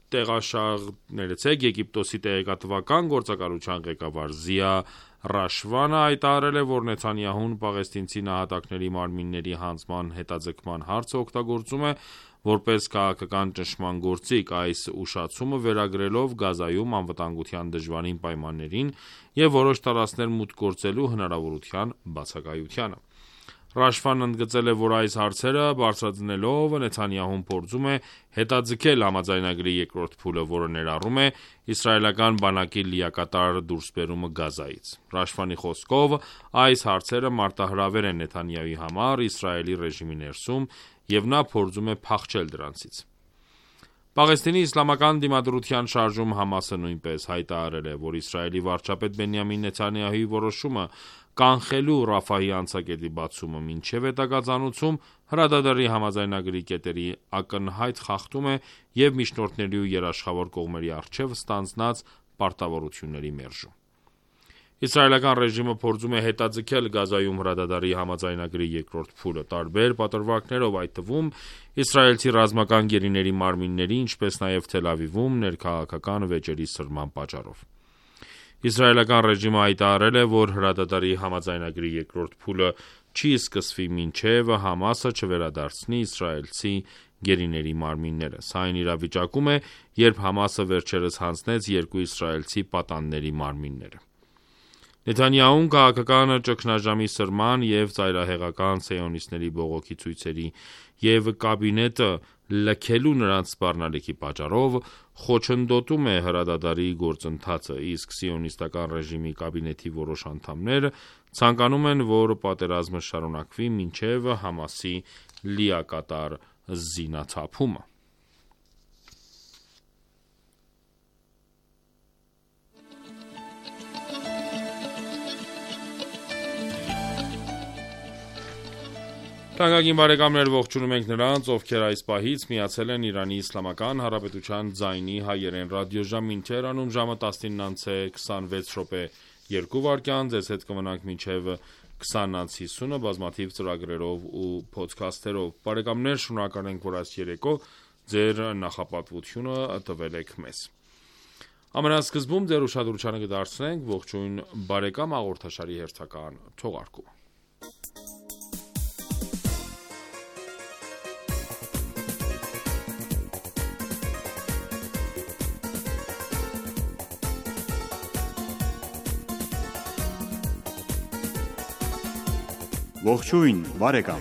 տեղաշարժներեցեք Եգիպտոսի տեղեկատվական գործակալության ղեկավար Զիա Ռաշվանը հայտարարել է, որ Նեթանյահուն պաղեստինցի նահատակների մարմինների հանձնման հետաձգման հարցը օգտագործում է որպես քաղաքական ճնշման գործիք, այս ուշացումը վերագրելով Գազայում անվտանգության դժվարին պայմաններին և որոշ տարածքներ մուտք գործելու հնարավորության բացակայությանը։ Ռաշվան ընդգծել է, որ այս հարցերը բարձրացնելով Նեթանյահուն փորձում է հետաձգել համաձայնագրի երկրորդ փուլը, որը ներառում է իսրայելական բանակի լիակատար դուրսբերումը Գազայից։ Ռաշվանի խոսքով այս հարցերը մարտահրավեր են Նեթանյահուի համար Իսրայելի ռեժիմի ներսում և նա փորձում է փախչել դրանցից։ Պաղեստինի իսլամական դիմադրության շարժում Համասը նույնպես հայտարարել է, որ Իսրայելի վարչապետ Բենյամին Նեթանյահուի որոշումը կանխելու Ռաֆահի անցակետի բացումը մինչև հետագա ծանուցում հրադադարի համաձայնագրի կետերի ակնհայտ խախտում է և միջնորդների ու երաշխավոր կողմերի առջև ստանձնած պարտավորությունների մերժում։ Իսրայելական ռեժիմը փորձում է հետաձգել Գազայում հրադադարի համաձայնագրի երկրորդ փուլը տարբեր պատրվակներով, այդ թվում իսրայելցի ռազմական գերիների մարմինների, ինչպես նաև Թել Ավիվում ներքաղաքական վեճերի սրման պատճառով։ Իսրայելական ռեժիմը հայտարարել է, որ հրադադարի համաձայնագրի երկրորդ փուլը չի սկսվի մինչև Համասը չվերադարձնի իսրայելցի գերիների մարմինները։ Սա այն իրավիճակում է, երբ Համասը վերջերս հանձնեց երկու իսրայելցի պատանների մարմինները։ Նեթանյահուն քաղաքական ճգնաժամի սրման և ծայրահեղական սիոնիստների բողոքի ցույցերի և կաբինետը լքելու նրանց սպառնալիքի պատճառով խոչընդոտում է հրադադարի գործընթացը, իսկ սիոնիստական ռեժիմի կաբինետի որոշ անդամներ ցանկանում են, որ պատերազմը շարունակվի մինչև Համասի լիակատար զինաթափումը։ Թանկագին բարեկամներ, ողջունում ենք նրանց, ովքեր այս պահից միացել են Իրանի Իսլամական Հանրապետության ձայնի հայերեն ռադիոժամին Թեհրանում, ժամը 19:26 ձեզ հետ կմնանք մինչև 20:50 բազմաթիվ ծրագրերով ու փոդքասթերով։ Բարեկամներ, շնորհակալ ենք, որ այս երեկո ձեր նախապատվությունը տվել եք մեզ։ Ամենասկզբում ձեր ուշադրությանը կդարձնենք ողջույն բարեկամ հաղորդաշարի հերթական թողարկումը։ Ողջույն, բարեկամ։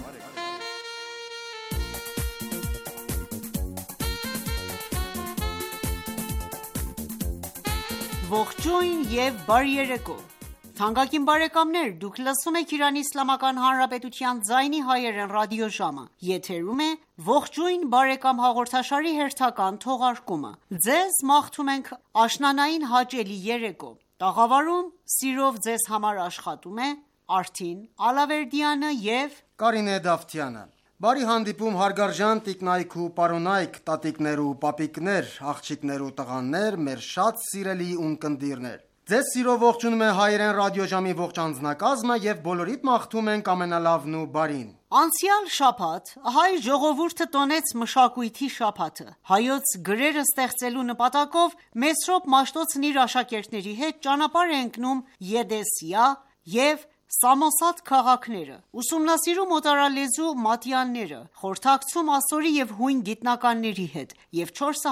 Ողջույն եւ բարի երեկո։ Թանկագին բարեկամներ, դուք լսում եք Իրանի Իսլամական Հանրապետության ձայնի հայերեն ռադիոժամը։ Եթերում է ողջույն բարեկամ հաղորդաշարի հերթական թողարկումը։ Ձեզ մաղթում ենք աշնանային հաճելի երեկո։ Տաղավարում սիրով ձեզ համար աշխատում է Արթին Ալավերդյանը և Կարինե Դավթյանը։ Բարի հանդիպում հարգարժան տիկնայք ու պարոնայք, տատիկներ ու պապիկներ, աղջիկներ ու տղաներ, մեր շատ սիրելի ունկնդիրներ։ Ձեզ սիրով ողջունում է հայերեն ռադիոժամի ողջ անձնակազմը և բոլորիդ մաղթում ենք ամենալավն ու բարին։ Անցյալ շաբաթ հայ ժողովուրդը տոնեց մշակույթի շաբաթը։ Հայոց գրերը ստեղծելու նպատակով Մեսրոպ Մաշտոցն իր աշակերտների հետ ճանապարհ է ընկնում Եդեսիա և Սամոսատ քաղաքները, ուսումնասիրում օտարալեզու մատյանները, խորհրդակցում ասորի և հույն գիտնականների հետ և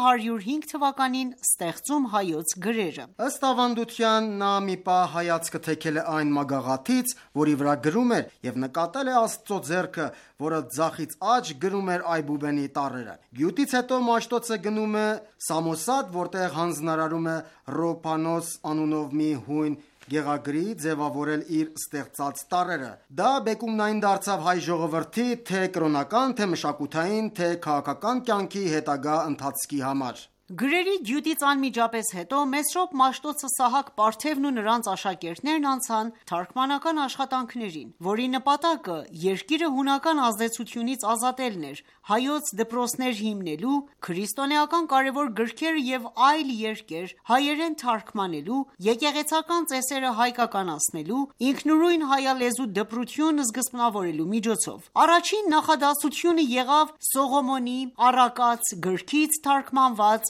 405 թվականին ստեղծում հայոց գրերը։ Ըստ ավանդության նա մի պահ հայացքը թեքել է այն մագաղաթից, որի վրա գրում էր և նկատել է Աստծո ձեռքը, որը ձախից աջ գրում էր Այբուբենի տառերը։ Գյուտից հետո Մաշտոցը գնում է Սամոսատ, որտեղ հանձնարարում է Ռոփանոս անունով մի հույն գեղագրի ձևավորել իր ստեղծած տառերը։ Դա բեկումնային դարձավ հայ ժողովրդի թե կրոնական, թե մշակութային, թե քաղաքական կյանքի հետագա ընթացքի համար։ Գրերի գյուտից անմիջապես հետո Մեսրոպ Մաշտոցը Սահակ Պարթևն ու նրանց աշակերտներն անցան թարգմանական աշխատանքներին, որի նպատակը երկիրը հունական ազդեցությունից ազատելն էր, հայոց դպրոցներ հիմնելու, քրիստոնեական կարևոր գրքեր և այլ երկեր հայերեն թարգմանելու, եկեղեցական ծեսերը հայկականացնելու, ինքնուրույն հայալեզու դպրություն սկզբնավորելու միջոցով։ Առաջին նախադասությունը եղավ Սողոմոնի առակաց գրքից թարգմանված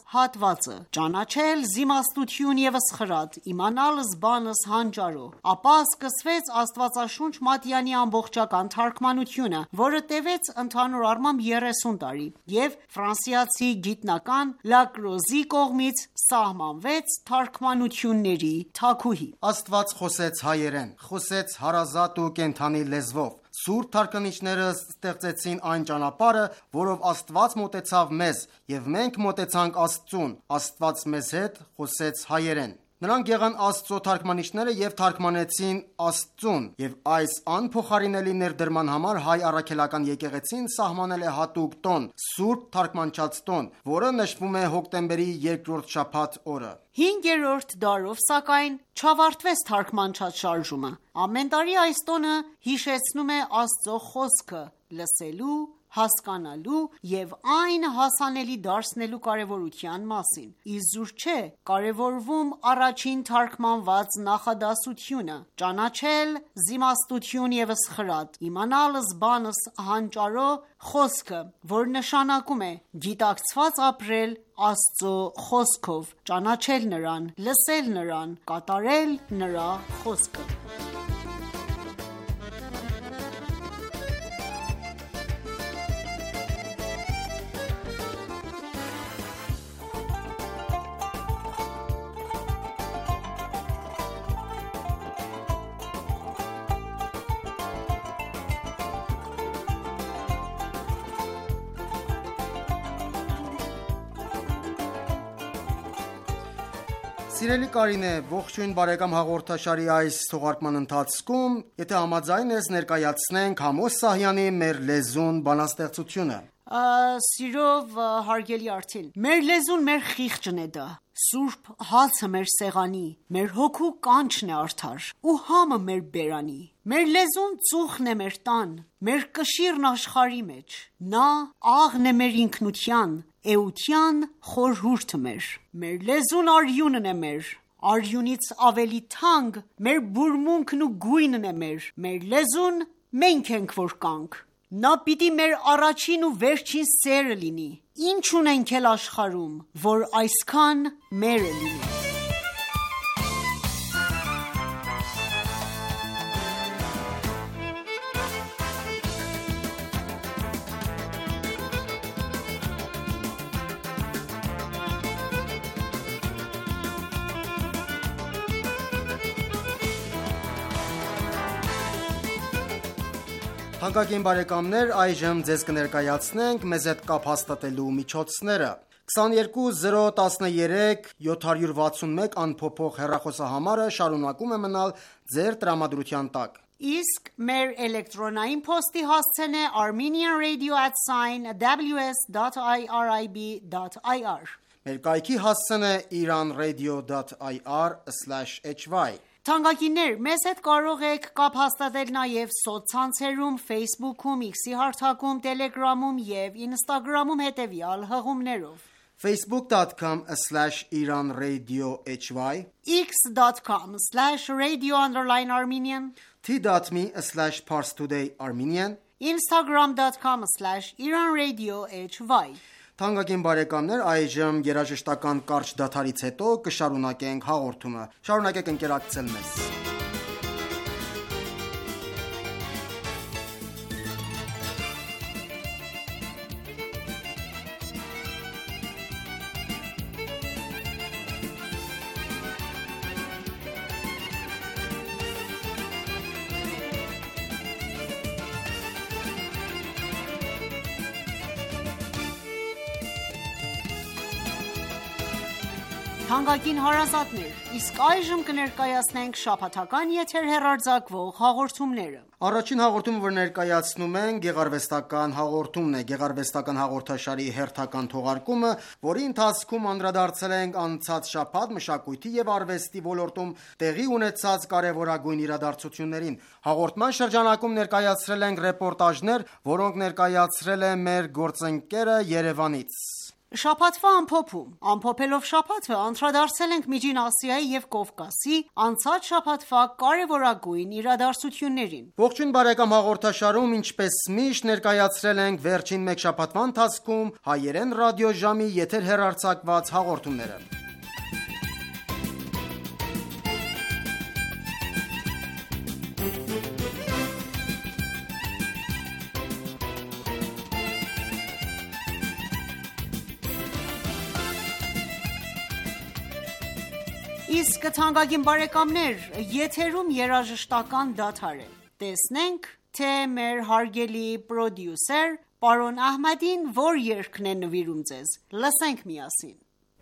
հատվածը՝ ճանաչել զիմաստություն և սխրատ, իմանալ զբանս հանճարո։ Ապա սկսվեց Աստվածաշունչ Մատյանի ամբողջական թարգմանությունը, որը տևեց ընդհանուր առմամբ 30 տարի և ֆրանսիացի գիտնական Լակրոզի կողմից սահմանվեց թարգմանությունների թագուհի։ Աստված խոսեց հայերեն, խոսեց հարազատ ու կենդանի լեզվով։ Սուրբ թարգմանիչները ստեղծեցին այն ճանապարհը, որով Աստված մոտեցավ մեզ, եւ մենք մոտեցանք Աստծուն։ Աստված մեզ հետ խոսեց հայերեն։ Նրանք եղան Աստծո թարգմանիչները եւ թարգմանեցին Աստծուն, եւ այս անփոխարինելի ներդրման համար հայ առաքելական եկեղեցին սահմանել է հատուկ տոն՝ Սուրբ թարգմանչած տոն, որը նշվում է հոկտեմբերի 2-րդ շաբաթ օրը։ 5-րդ դարով, սակայն, չավարտվեց թարգմանչած շարժումը։ Ամեն տարի այս տոնը հիշեցնում է Աստծո խոսքը լսելու, հասկանալու և այն հասանելի դարձնելու կարևորության մասին։ Իզուր չէ կարևորվում առաջին թարգմանված նախադասությունը՝ ճանաչել զիմաստություն և սխրատ, իմանալ զբանս հանճարո խոսքը, որ նշանակում է գիտակցված ապրել Աստծո խոսքով, ճանաչել նրան, լսել նրան, կատարել նրա խոսքը։ Սիրելի Կարինե, ողջույն բարեկամ հաղորդաշարի այս թողարկման ընթացքում, եթե համաձայն ես, ներկայացնենք Համոս Սահյանի «Մեր լեզուն» բանաստեղծությունը։ Սիրով հարգելի Արթին, մեր լեզուն մեր խիղճն է դա, սուրբ հացը մեր սեղանի, մեր հոգու կանչն է արդար, ու համը մեր բերանի, մեր լեզուն ծուխն է մեր տան, մեր կշիռն աշխարհի մեջ, նա աղն է մեր ինքնության, էության խորհուրդը մեր լեզուն արյունն է մեր, արյունից ավելի թանկ մեր բուրմունքն ու գույնն է մեր լեզուն մենք ենք որ կանք, նա պիտի մեր առաջին ու վերջին սերը լինի, ինչ ունենք էլ աշխարհում, որ այսքան մերը լինի։ Թանկագին բարեկամներ, այժմ ձեզ կներկայացնենք մեզ հետ կապ հաստատելու միջոցները։ 22 013 761 անփոփոխ հեռախոսահամարը շարունակում է մնալ ձեր տրամադրության տակ։ Իսկ մեր էլեկտրոնային փոստի հասցեն է armenianradio@ws.irib.ir։ Մեր կայքի հասցեն է iranradio.ir/hy։ Թանկագիններ, մեզ հետ կարող եք կապ հաստատել նաև սոցցանցերում, Facebook-ում, X-ի հարթակում, Telegram-ում և Instagram-ում հետևյալ հղումներով. facebook.com/iranradiohy, x.com/radio_armenian, t.me/parstoday_armenian, instagram.com/iranradiohy։ Թանկագին բարեկամներ, այժմ երաժշտական կարճ դադարից հետո կշարունակենք հաղորդումը։ Շարունակեք ընկերակցել մեզ։ Թանկագին հարազատներ, իսկ այժմ կներկայացնենք շաբաթական եթեր հեռարձակվող հաղորդումները։ Առաջին հաղորդումը, որ ներկայացնում ենք, գեղարվեստական հաղորդումն է, գեղարվեստական հաղորդաշարի հերթական թողարկումը, որի ընթացքում անդրադարձել ենք անցած շաբաթ մշակույթի եւ արվեստի ոլորտում տեղի ունեցած կարևորագույն իրադարձություններին։ Հաղորդման շրջանակում ներկայացրել ենք ռեպորտաժներ, որոնք ներկայացրել է մեր գործընկերը Երևանից։ Շաբաթվա ամփոփում։ Ամփոփելով շաբաթը անդրադարձել ենք Միջին Ասիայի և Կովկասի անցած շաբաթվա կարևորագույն իրադարձություններին։ Ողջույն բարեկամ, հաղորդաշարում ինչպես միշտ ներկայացրել ենք վերջին մեկ շաբաթվա ընթացքում հայերեն ռադիոժամի եթեր հեռարձակված հաղորդումները։ Իսկ թանկագին բարեկամներ, եթերում երաժշտական դադար է։ Տեսնենք, թե մեր հարգելի պրոդյուսեր պարոն Ահմադին որ երգն է նվիրում ձեզ։ Լսենք միասին։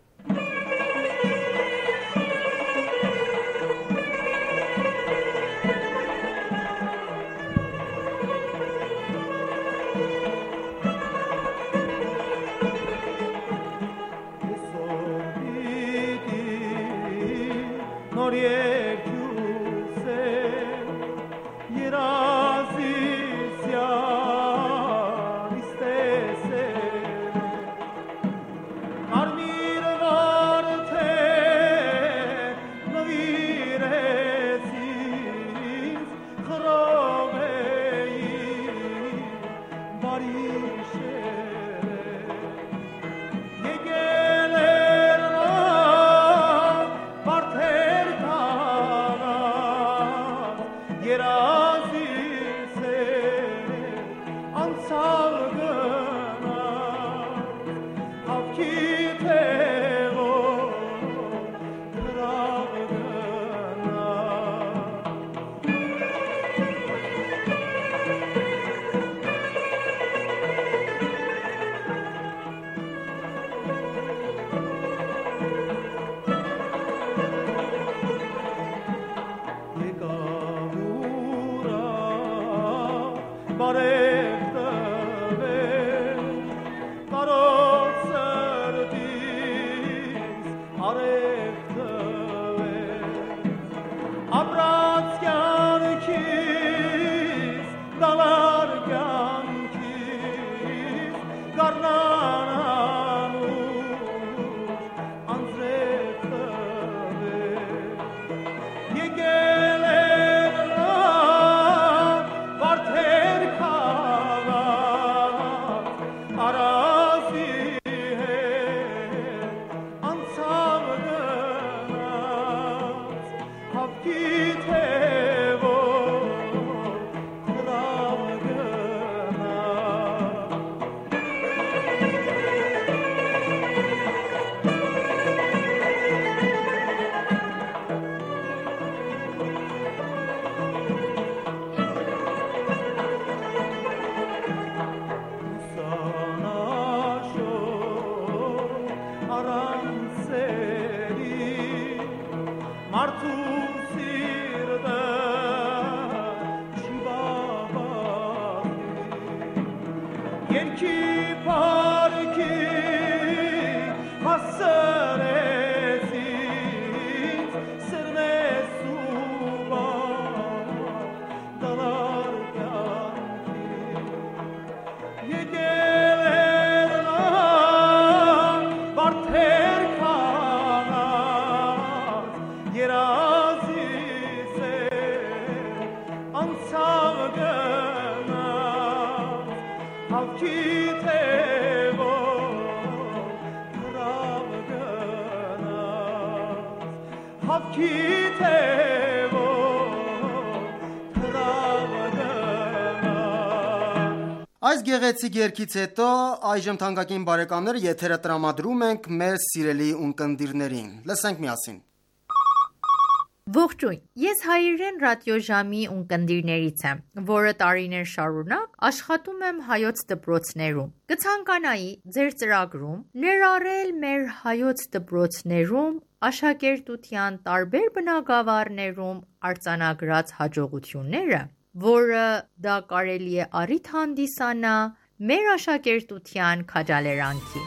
Այս գեղեցիկ երգից հետո այժմ թանկագին բարեկամներ եթերը տրամադրում ենք մեր սիրելի ունկնդիրներին։ Լսենք միասին։ Ողջույն, ես հայերեն ռադիոժամի ունկնդիրներից եմ, որը տարիներ շարունակ աշխատում եմ հայոց դպրոցներում։ Կցանկանայի ձեր ծրագրում ներառել մեր հայոց դպրոցներում աշակերտության տարբեր բնագավառներում արձանագրած հաջողությունները, որը դա կարելի է առիթ հանդիսանա մեր աշակերտության քաջալերանքի։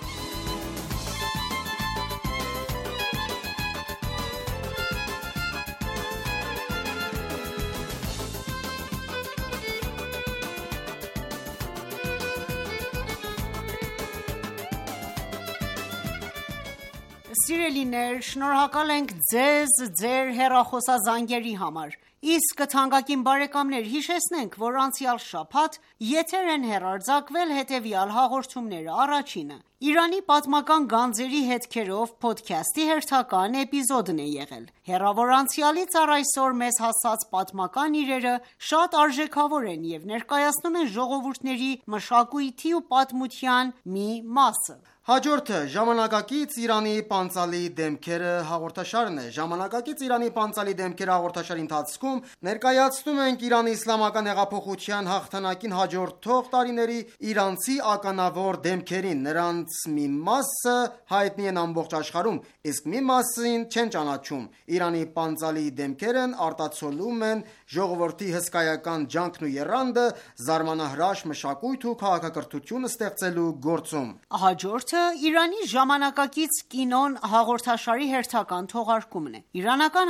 Սիրելիներ, շնորհակալ ենք ձեզ ձեր հեռախոսազանգերի համար։ Իսկ թանկագին բարեկամներ, հիշեցնենք, որ անցյալ շաբաթ եթեր են հեռարձակվել հետևյալ հաղորդումները. Առաջինը՝ Իրանի պատմական գանձերի հետքերով փոդքասթի հերթական էպիզոդն է եղել։ Հեռավոր անցյալից առ այսօր մեզ հասած պատմական իրերը շատ արժեքավոր են և ներկայացնում են ժողովուրդների մշակույթի ու պատմության մի մասը։ Հաջորդը ժամանակակից Իրանի պանծալի դեմքերը հաղորդաշարն է։ Ժամանակակից Իրանի պանծալի դեմքերը հաղորդաշարի ընթացքում ներկայացնում ենք Իրանի իսլամական հեղափոխության հաղթանակին հաջորդող տարիների իրանցի ականավոր դեմքերին։ Նրանց մի մասը հայտնի են ամբողջ աշխարհում, իսկ մի մասին չեն ճանաչում։ Իրանի պանծալի դեմքերն արտացոլում են ժողովրդի հսկայական ջանքն ու եռանդը զարմանահրաշ մշակույթ ու քաղաքակրթություն ստեղծելու գործում։ Հաջորդը Իրանի ժամանակակից կինոն հաղորդաշարի հերթական թողարկումն է։ Իրանական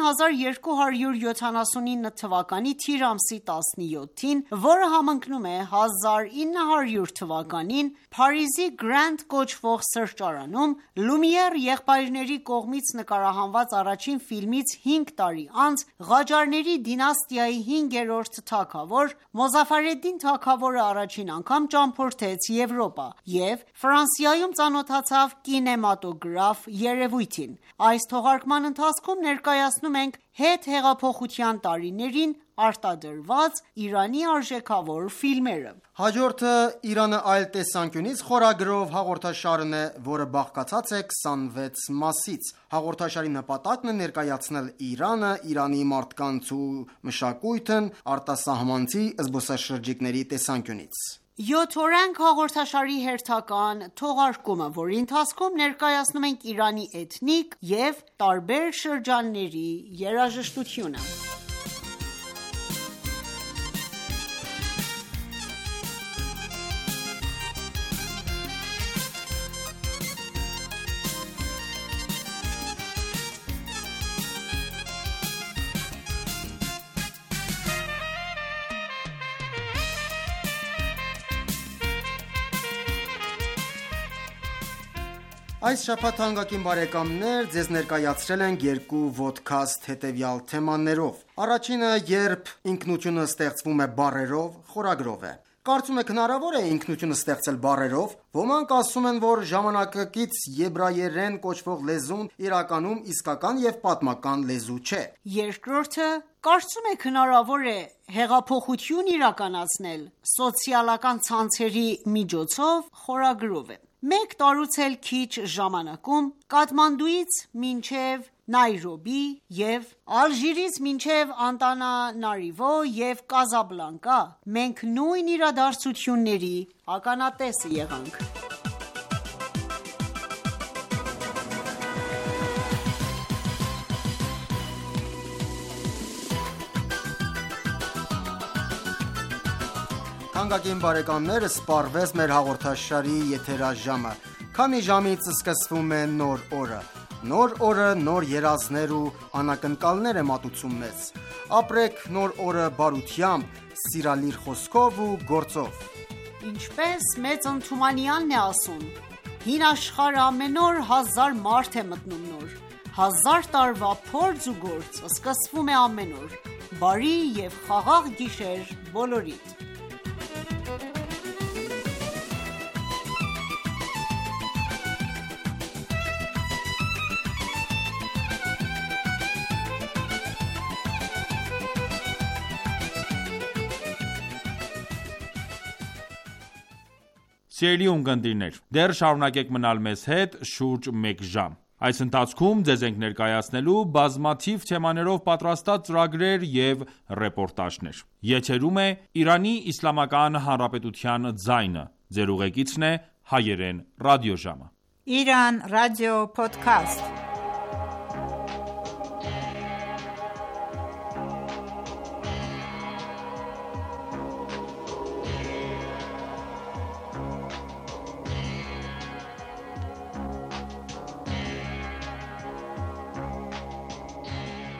1279 թվականի թիր ամսի 17-ին, որը համընկնում է 1900 թվականին, Փարիզի Grand կոչվող սրճարանում Լումիեր եղբայրների կողմից նկարահանված առաջին ֆիլմից 5 տարի անց Ղաջարների դինաստիայի 5-րդ թագավոր Մոզաֆարեդդին թագավորը առաջին անգամ ճամփորդեց Եվրոպա և Ֆրանսիայում ծանոթացավ կինեմատոգրաֆ երևույթին։ Այս թողարկման ընթացքում ներկայացնում ենք հետհեղափոխության տարիներին արտադրված Իրանի արժեքավոր ֆիլմերը։ Հաջորդը Իրանը այլ տեսանկյունից խորագրով հաղորդաշարն է, որը բաղկացած է 26 մասից։ Հաղորդաշարի նպատակն է ներկայացնել Իրանը, Իրանի մարդկանց ու մշակույթն արտասահմանցի զբոսաշրջիկների տեսանկյունից։ 7 օրենք հաղորդաշարի հերթական թողարկումը, որի ընթացքում ներկայացնում ենք Իրանի էթնիկ և տարբեր շրջանների երաժշտությունը։ Այս շաբաթ հանգակին բարեկամներ ձեզ ներկայացրել ենք երկու ոդքասթ հետևյալ թեմաներով։ Առաջինը՝ երբ ինքնությունը ստեղծվում է բառերով, խորագրով է։ Կարծում եք հնարավոր է ինքնությունը ստեղծել բառերով։ Ոմանք ասում են, որ ժամանակակից եբրայերեն կոչվող լեզուն իրականում իսկական և պատմական լեզու չէ։ Երկրորդը՝ կարծում եք հնարավոր է հեղափոխություն իրականացնել սոցիալական ցանցերի միջոցով, խորագրով է։ Մեկ տարուց էլ քիչ ժամանակում Կաթմանդուից մինչև Նայրոբի և Ալժիրից մինչև Անտանանարիվո և Կազաբլանկա մենք նույն իրադարձությունների ականատեսը եղանք։ Հանգակին բարեկամներ, սպառվեց մեր հաղորդաշարի եթերաժամը։ Քանի ժամից սկսվում է նոր օրը։ Նոր օրը նոր երազներ ու անակնկալներ է մատուցում մեզ։ Ապրեք նոր օրը բարությամբ, սիրալիր խոսքով ու գործով։ Ինչպես Մեծ Ընթումանյանն է ասում. հին աշխարհ ամեն օր 1000 մարդ է մտնում նոր, 1000 տարվա փորձ ու գործ սկսվում է ամեն օր, բարի և խաղաղ գիշեր բոլորիդ։ Սիրելի ունկնդիրներ, դեռ շարունակեք մնալ մեզ հետ շուրջ մեկ ժամ։ Այս ընթացքում ձեզ ենք ներկայացնելու բազմաթիվ թեմաներով պատրաստած ծրագրեր և ռեպորտաժներ։ Եթերում է Իրանի Իսլամական Հանրապետության ձայնը։ Ձեր ուղեկիցն է հայերեն ռադիոժամը։ Iran Radio Podcast.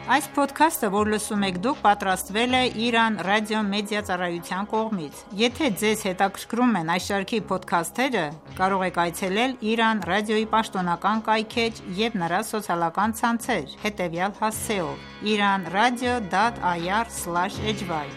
Այս ոդքասթը, որ լսում եք դուք, պատրաստվել է Իրան ռադիո մեդիա ծառայության կողմից։ Եթե ձեզ հետաքրքրում են այս շարքի ոդքասթերը, կարող եք այցելել Իրան ռադիոյի պաշտոնական կայքէջ և նրա սոցիալական ցանցեր, հետևյալ հասցեով՝ iranradio.ir/hy: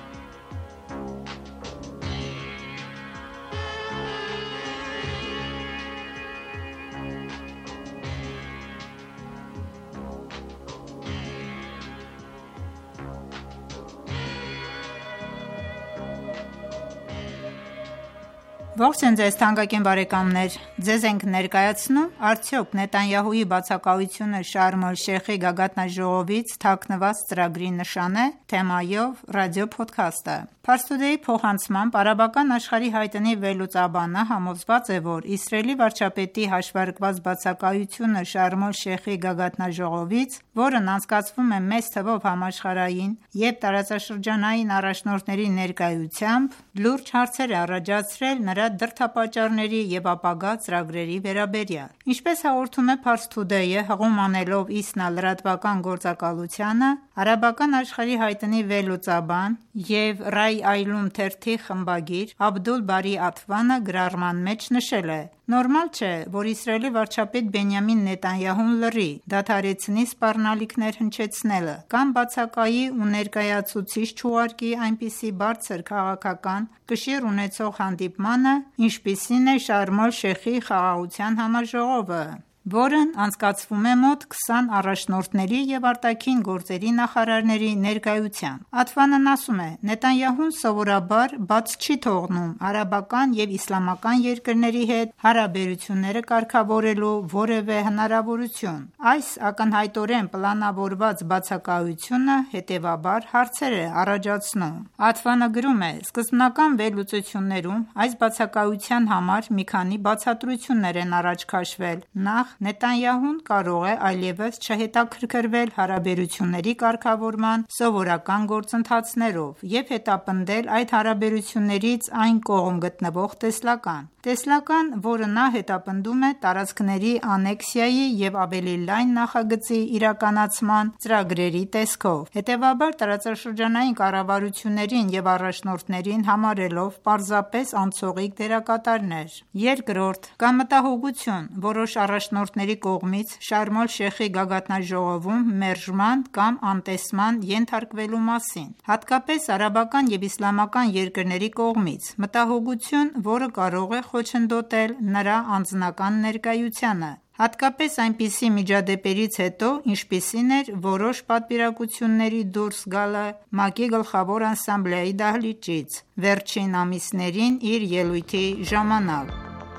Ողջույն ձեզ թանկագին բարեկամներ, ձեզ ենք ներկայացնում արդյոք Նետանյահուի բացակայությունը Շարմ ալ-Շեյխի գագաթնաժողովից թաքնված ծրագրի նշան է թեմայով ռադիո փոդքասթը։ Փարսթուդեի փոխանցմամբ արաբական աշխարհի հայտնի վերլուծաբանը համոզված է, որ Իսրայելի վարչապետի հաշվարկված բացակայությունը Շարմ ալ-Շեյխի գագաթնաժողովից, որն անցկացվում է մեծ թվով համաշխարհային և տարածաշրջանային առաջնորդների ներկայությամբ, լուրջ հարցեր է առաջացրել նրա դրդապատճառների և ապագա ծրագրերի վերաբերյալ։ Ինչպես հաղորդում է Pars Today-ը, հղում անելով ISNA լրատվական գործակալությանը, արաբական աշխարհի հայտնի վերլուծաբան և Rai Aylum թերթի խմբագիր Աբդուլ Բարի Աթվանը գրառման մեջ նշել է. «Նորմալ չէ, որ Իսրայելի վարչապետ Բենյամին Նետանյահուն լռի, դադարեցնի սպառնալիքներ հնչեցնելը կամ բացակայի ու ներկայացուցիչ չուղարկի այնպիսի բարձր քաղաքական կշիռ ունեցող հանդիպմանը, ինչպիսին է Շարմ ալ-Շեյխի խաղաղության համաժողովը, որն անցկացվում է մոտ 20 առաջնորդների և արտաքին գործերի նախարարների ներկայությամբ»։ Աթվանն ասում է. «Նետանյահուն սովորաբար բաց չի թողնում արաբական և իսլամական երկրների հետ հարաբերությունները կարգավորելու որևէ հնարավորություն։ Այս ակնհայտորեն պլանավորված բացակայությունը հետևաբար հարցեր է առաջացնում»։ Աթվանը գրում է. «Սկզբնական վերլուծություններում այս բացակայության համար մի քանի բացատրություններ են առաջ քաշվել։ Նախ, Նետանյահուն կարող է այլևս չհետաքրքրվել հարաբերությունների կարգավորման սովորական գործընթացներով և հետապնդել այդ հարաբերություններից այն կողմ գտնվող տեսլական, որը նա հետապնդում է տարածքների անեքսիայի և ավելի լայն նախագծի իրականացման ծրագրերի տեսքով, հետևաբար տարածաշրջանային կառավարություններին և առաջնորդներին համարելով պարզապես անցողիկ դերակատարներ։ Երկրորդ, կա մտահոգություն որոշ առաջնորդների կողմից Շարմ ալ-Շեյխի գագաթնաժողովում մերժման կամ անտեսման ենթարկվելու մասին, հատկապես արաբական և իսլամական երկրների կողմից, մտահոգություն, որը կարող է խոչընդոտել նրա անձնական ներկայությանը, հատկապես այնպիսի միջադեպերից հետո, ինչպիսին էր որոշ պատվիրակությունների դուրս գալը ՄԱԿ-ի Գլխավոր ասամբլեայի դահլիճից վերջին ամիսներին իր ելույթի ժամանակ»։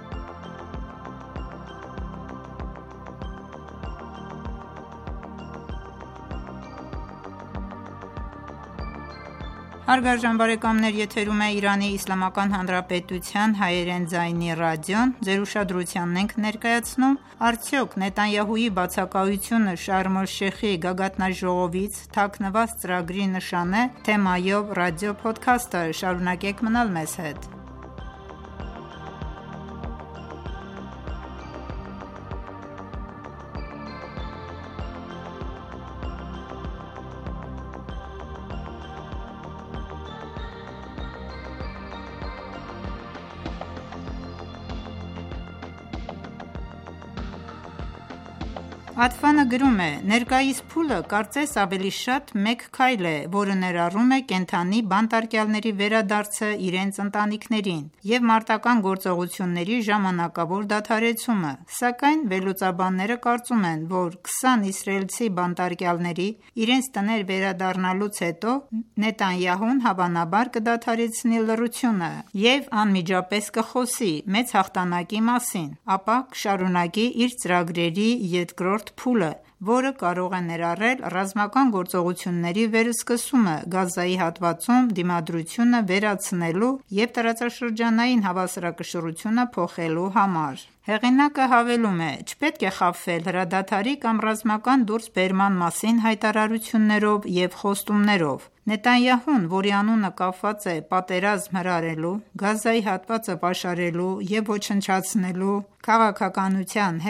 Հարգարժան բարեկամներ, եթերում է Իրանի Իսլամական Հանրապետության հայերեն ձայնի ռադիոն, ձեր ուշադրությանն ենք ներկայացնում արդյոք Նետանյահուի բացակայությունը Շարմ ալ-Շեյխի գագաթնաժողովից թաքնված ծրագրի նշան է թեմայով ռադիո փոդքասթը, շարունակեք մնալ մեզ հետ։ Աթվանը գրում է. «Ներկայիս փուլը կարծես ավելի շատ մեկ քայլ է, որը ներառում է կենդանի բանտարկյալների վերադարձը իրենց ընտանիքներին և մարտական գործողությունների ժամանակավոր դադարեցումը, սակայն վերլուծաբանները կարծում են, որ 20 իսրայելցի բանտարկյալների իրենց տներ վերադառնալուց հետո Նետանյահուն հավանաբար կդադարեցնի լռությունը և անմիջապես կխոսի մեծ հաղթանակի մասին, ապա կշարունակի իր ծրագրերի երկրորդ փուլը, որը կարող է ներառել ռազմական գործողությունների վերսկսումը Գազայի հատվածում դիմադրությունը վերացնելու և տարածաշրջանային հավասարակշռությունը փոխելու համար»։ Հեղինակը հավելում է. «Չպետք է խաբվել հրադադարի կամ ռազմական դուրսբերման մասին հայտարարություններով և խոստումներով։ Նետանյահուն, որի անունը կապված է պատերազմ հրահրելու, Գազայի հատվածը պաշարելու և ոչնչացնելու քաղաքականության հետ,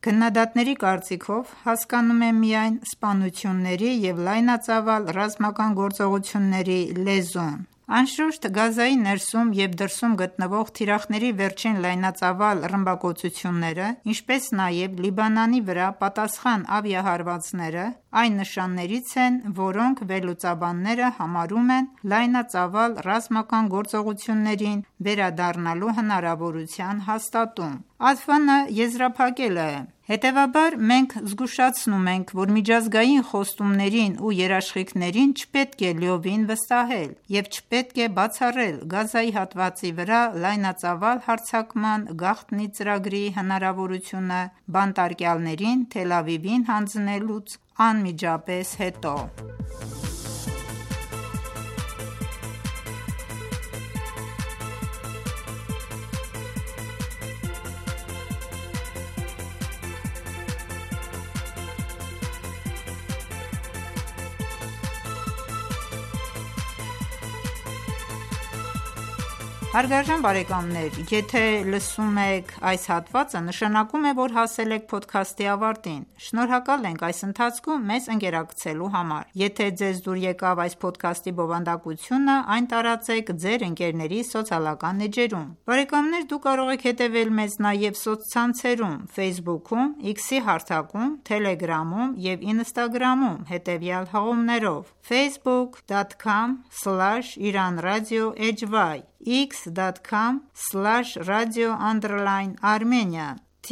Քննադատների կարծիքով հասկանում է միայն սպանությունների և լայնածավալ ռազմական գործողությունների լեզուն։ Անշուշտ, Գազայի ներսում և դրսում գտնվող թիրախների վերջին լայնածավալ ռմբակոծությունները, ինչպես նաև Լիբանանի վրա պատասխան ավիահարվածները այն նշաններից են, որոնք վերլուծաբանները համարում են լայնածավալ ռազմական գործողություններին վերադառնալու հնարավորության հաստատում։ Ադվանը եզրափակել է. «Հետևաբար, մենք զգուշացնում ենք, որ միջազգային խոստումներին ու երաշխիքներին չպետք է լիովին վստահել և չպետք է բացառել Գազայի հատվածի վրա լայնածավալ հարձակման գաղտնի ծրագրի հնարավորությունը բանտարկյալներին Թել Ավիվին հանձնելուց անմիջապես հետո»։ Հարգարժան բարեկամներ, եթե լսում եք այս հատվածը, նշանակում է, որ հասել եք փոդքասթի ավարտին։ Շնորհակալ ենք այս ընթացքում մեզ ընկերակցելու համար։ Եթե ձեզ դուր եկավ այս փոդքասթի բովանդակությունը, այն տարածեք ձեր ընկերների սոցիալական էջերում։ Բարեկամներ, դուք կարող եք հետևել մեզ նաև սոցցանցերում՝ Facebook-ում, X-ի հարթակում, Telegram-ում և Instagram-ում հետևյալ հղումներով՝ facebook.com/iranradio.hy, x.com/radio_armenia,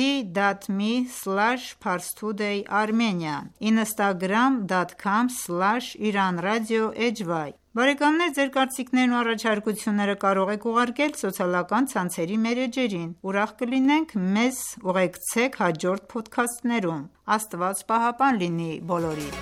t.me/parstoday_armenia, instagram.com/iranradio.hy։ Բարեկամներ, ձեր կարծիքներն ու առաջարկությունները կարող եք ուղարկել սոցիալական ցանցերի մեր էջերին։ Ուրախ կլինենք մեզ ուղեկցեք հաջորդ փոդքասթներում։ Աստված պահապան լինի բոլորիդ։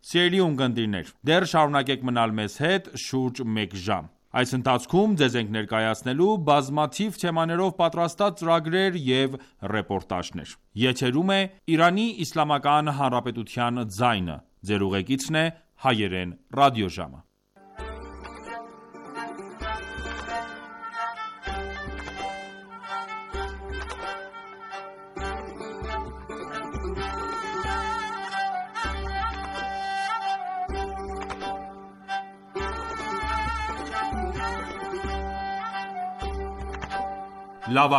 Սիրելի ունկնդիրներ, դեռ շարունակեք մնալ մեզ հետ շուրջ 1 ժամ։ Այս ընթացքում ձեզ ենք ներկայացնելու բազմաթիվ թեմաներով պատրաստած ծրագրեր և ռեպորտաժներ։ Եթերում է Իրանի Իսլամական Հանրապետության ձայնը։ Ձեր ուղեկիցն է Հայերեն ռադիոժամը։ Լավ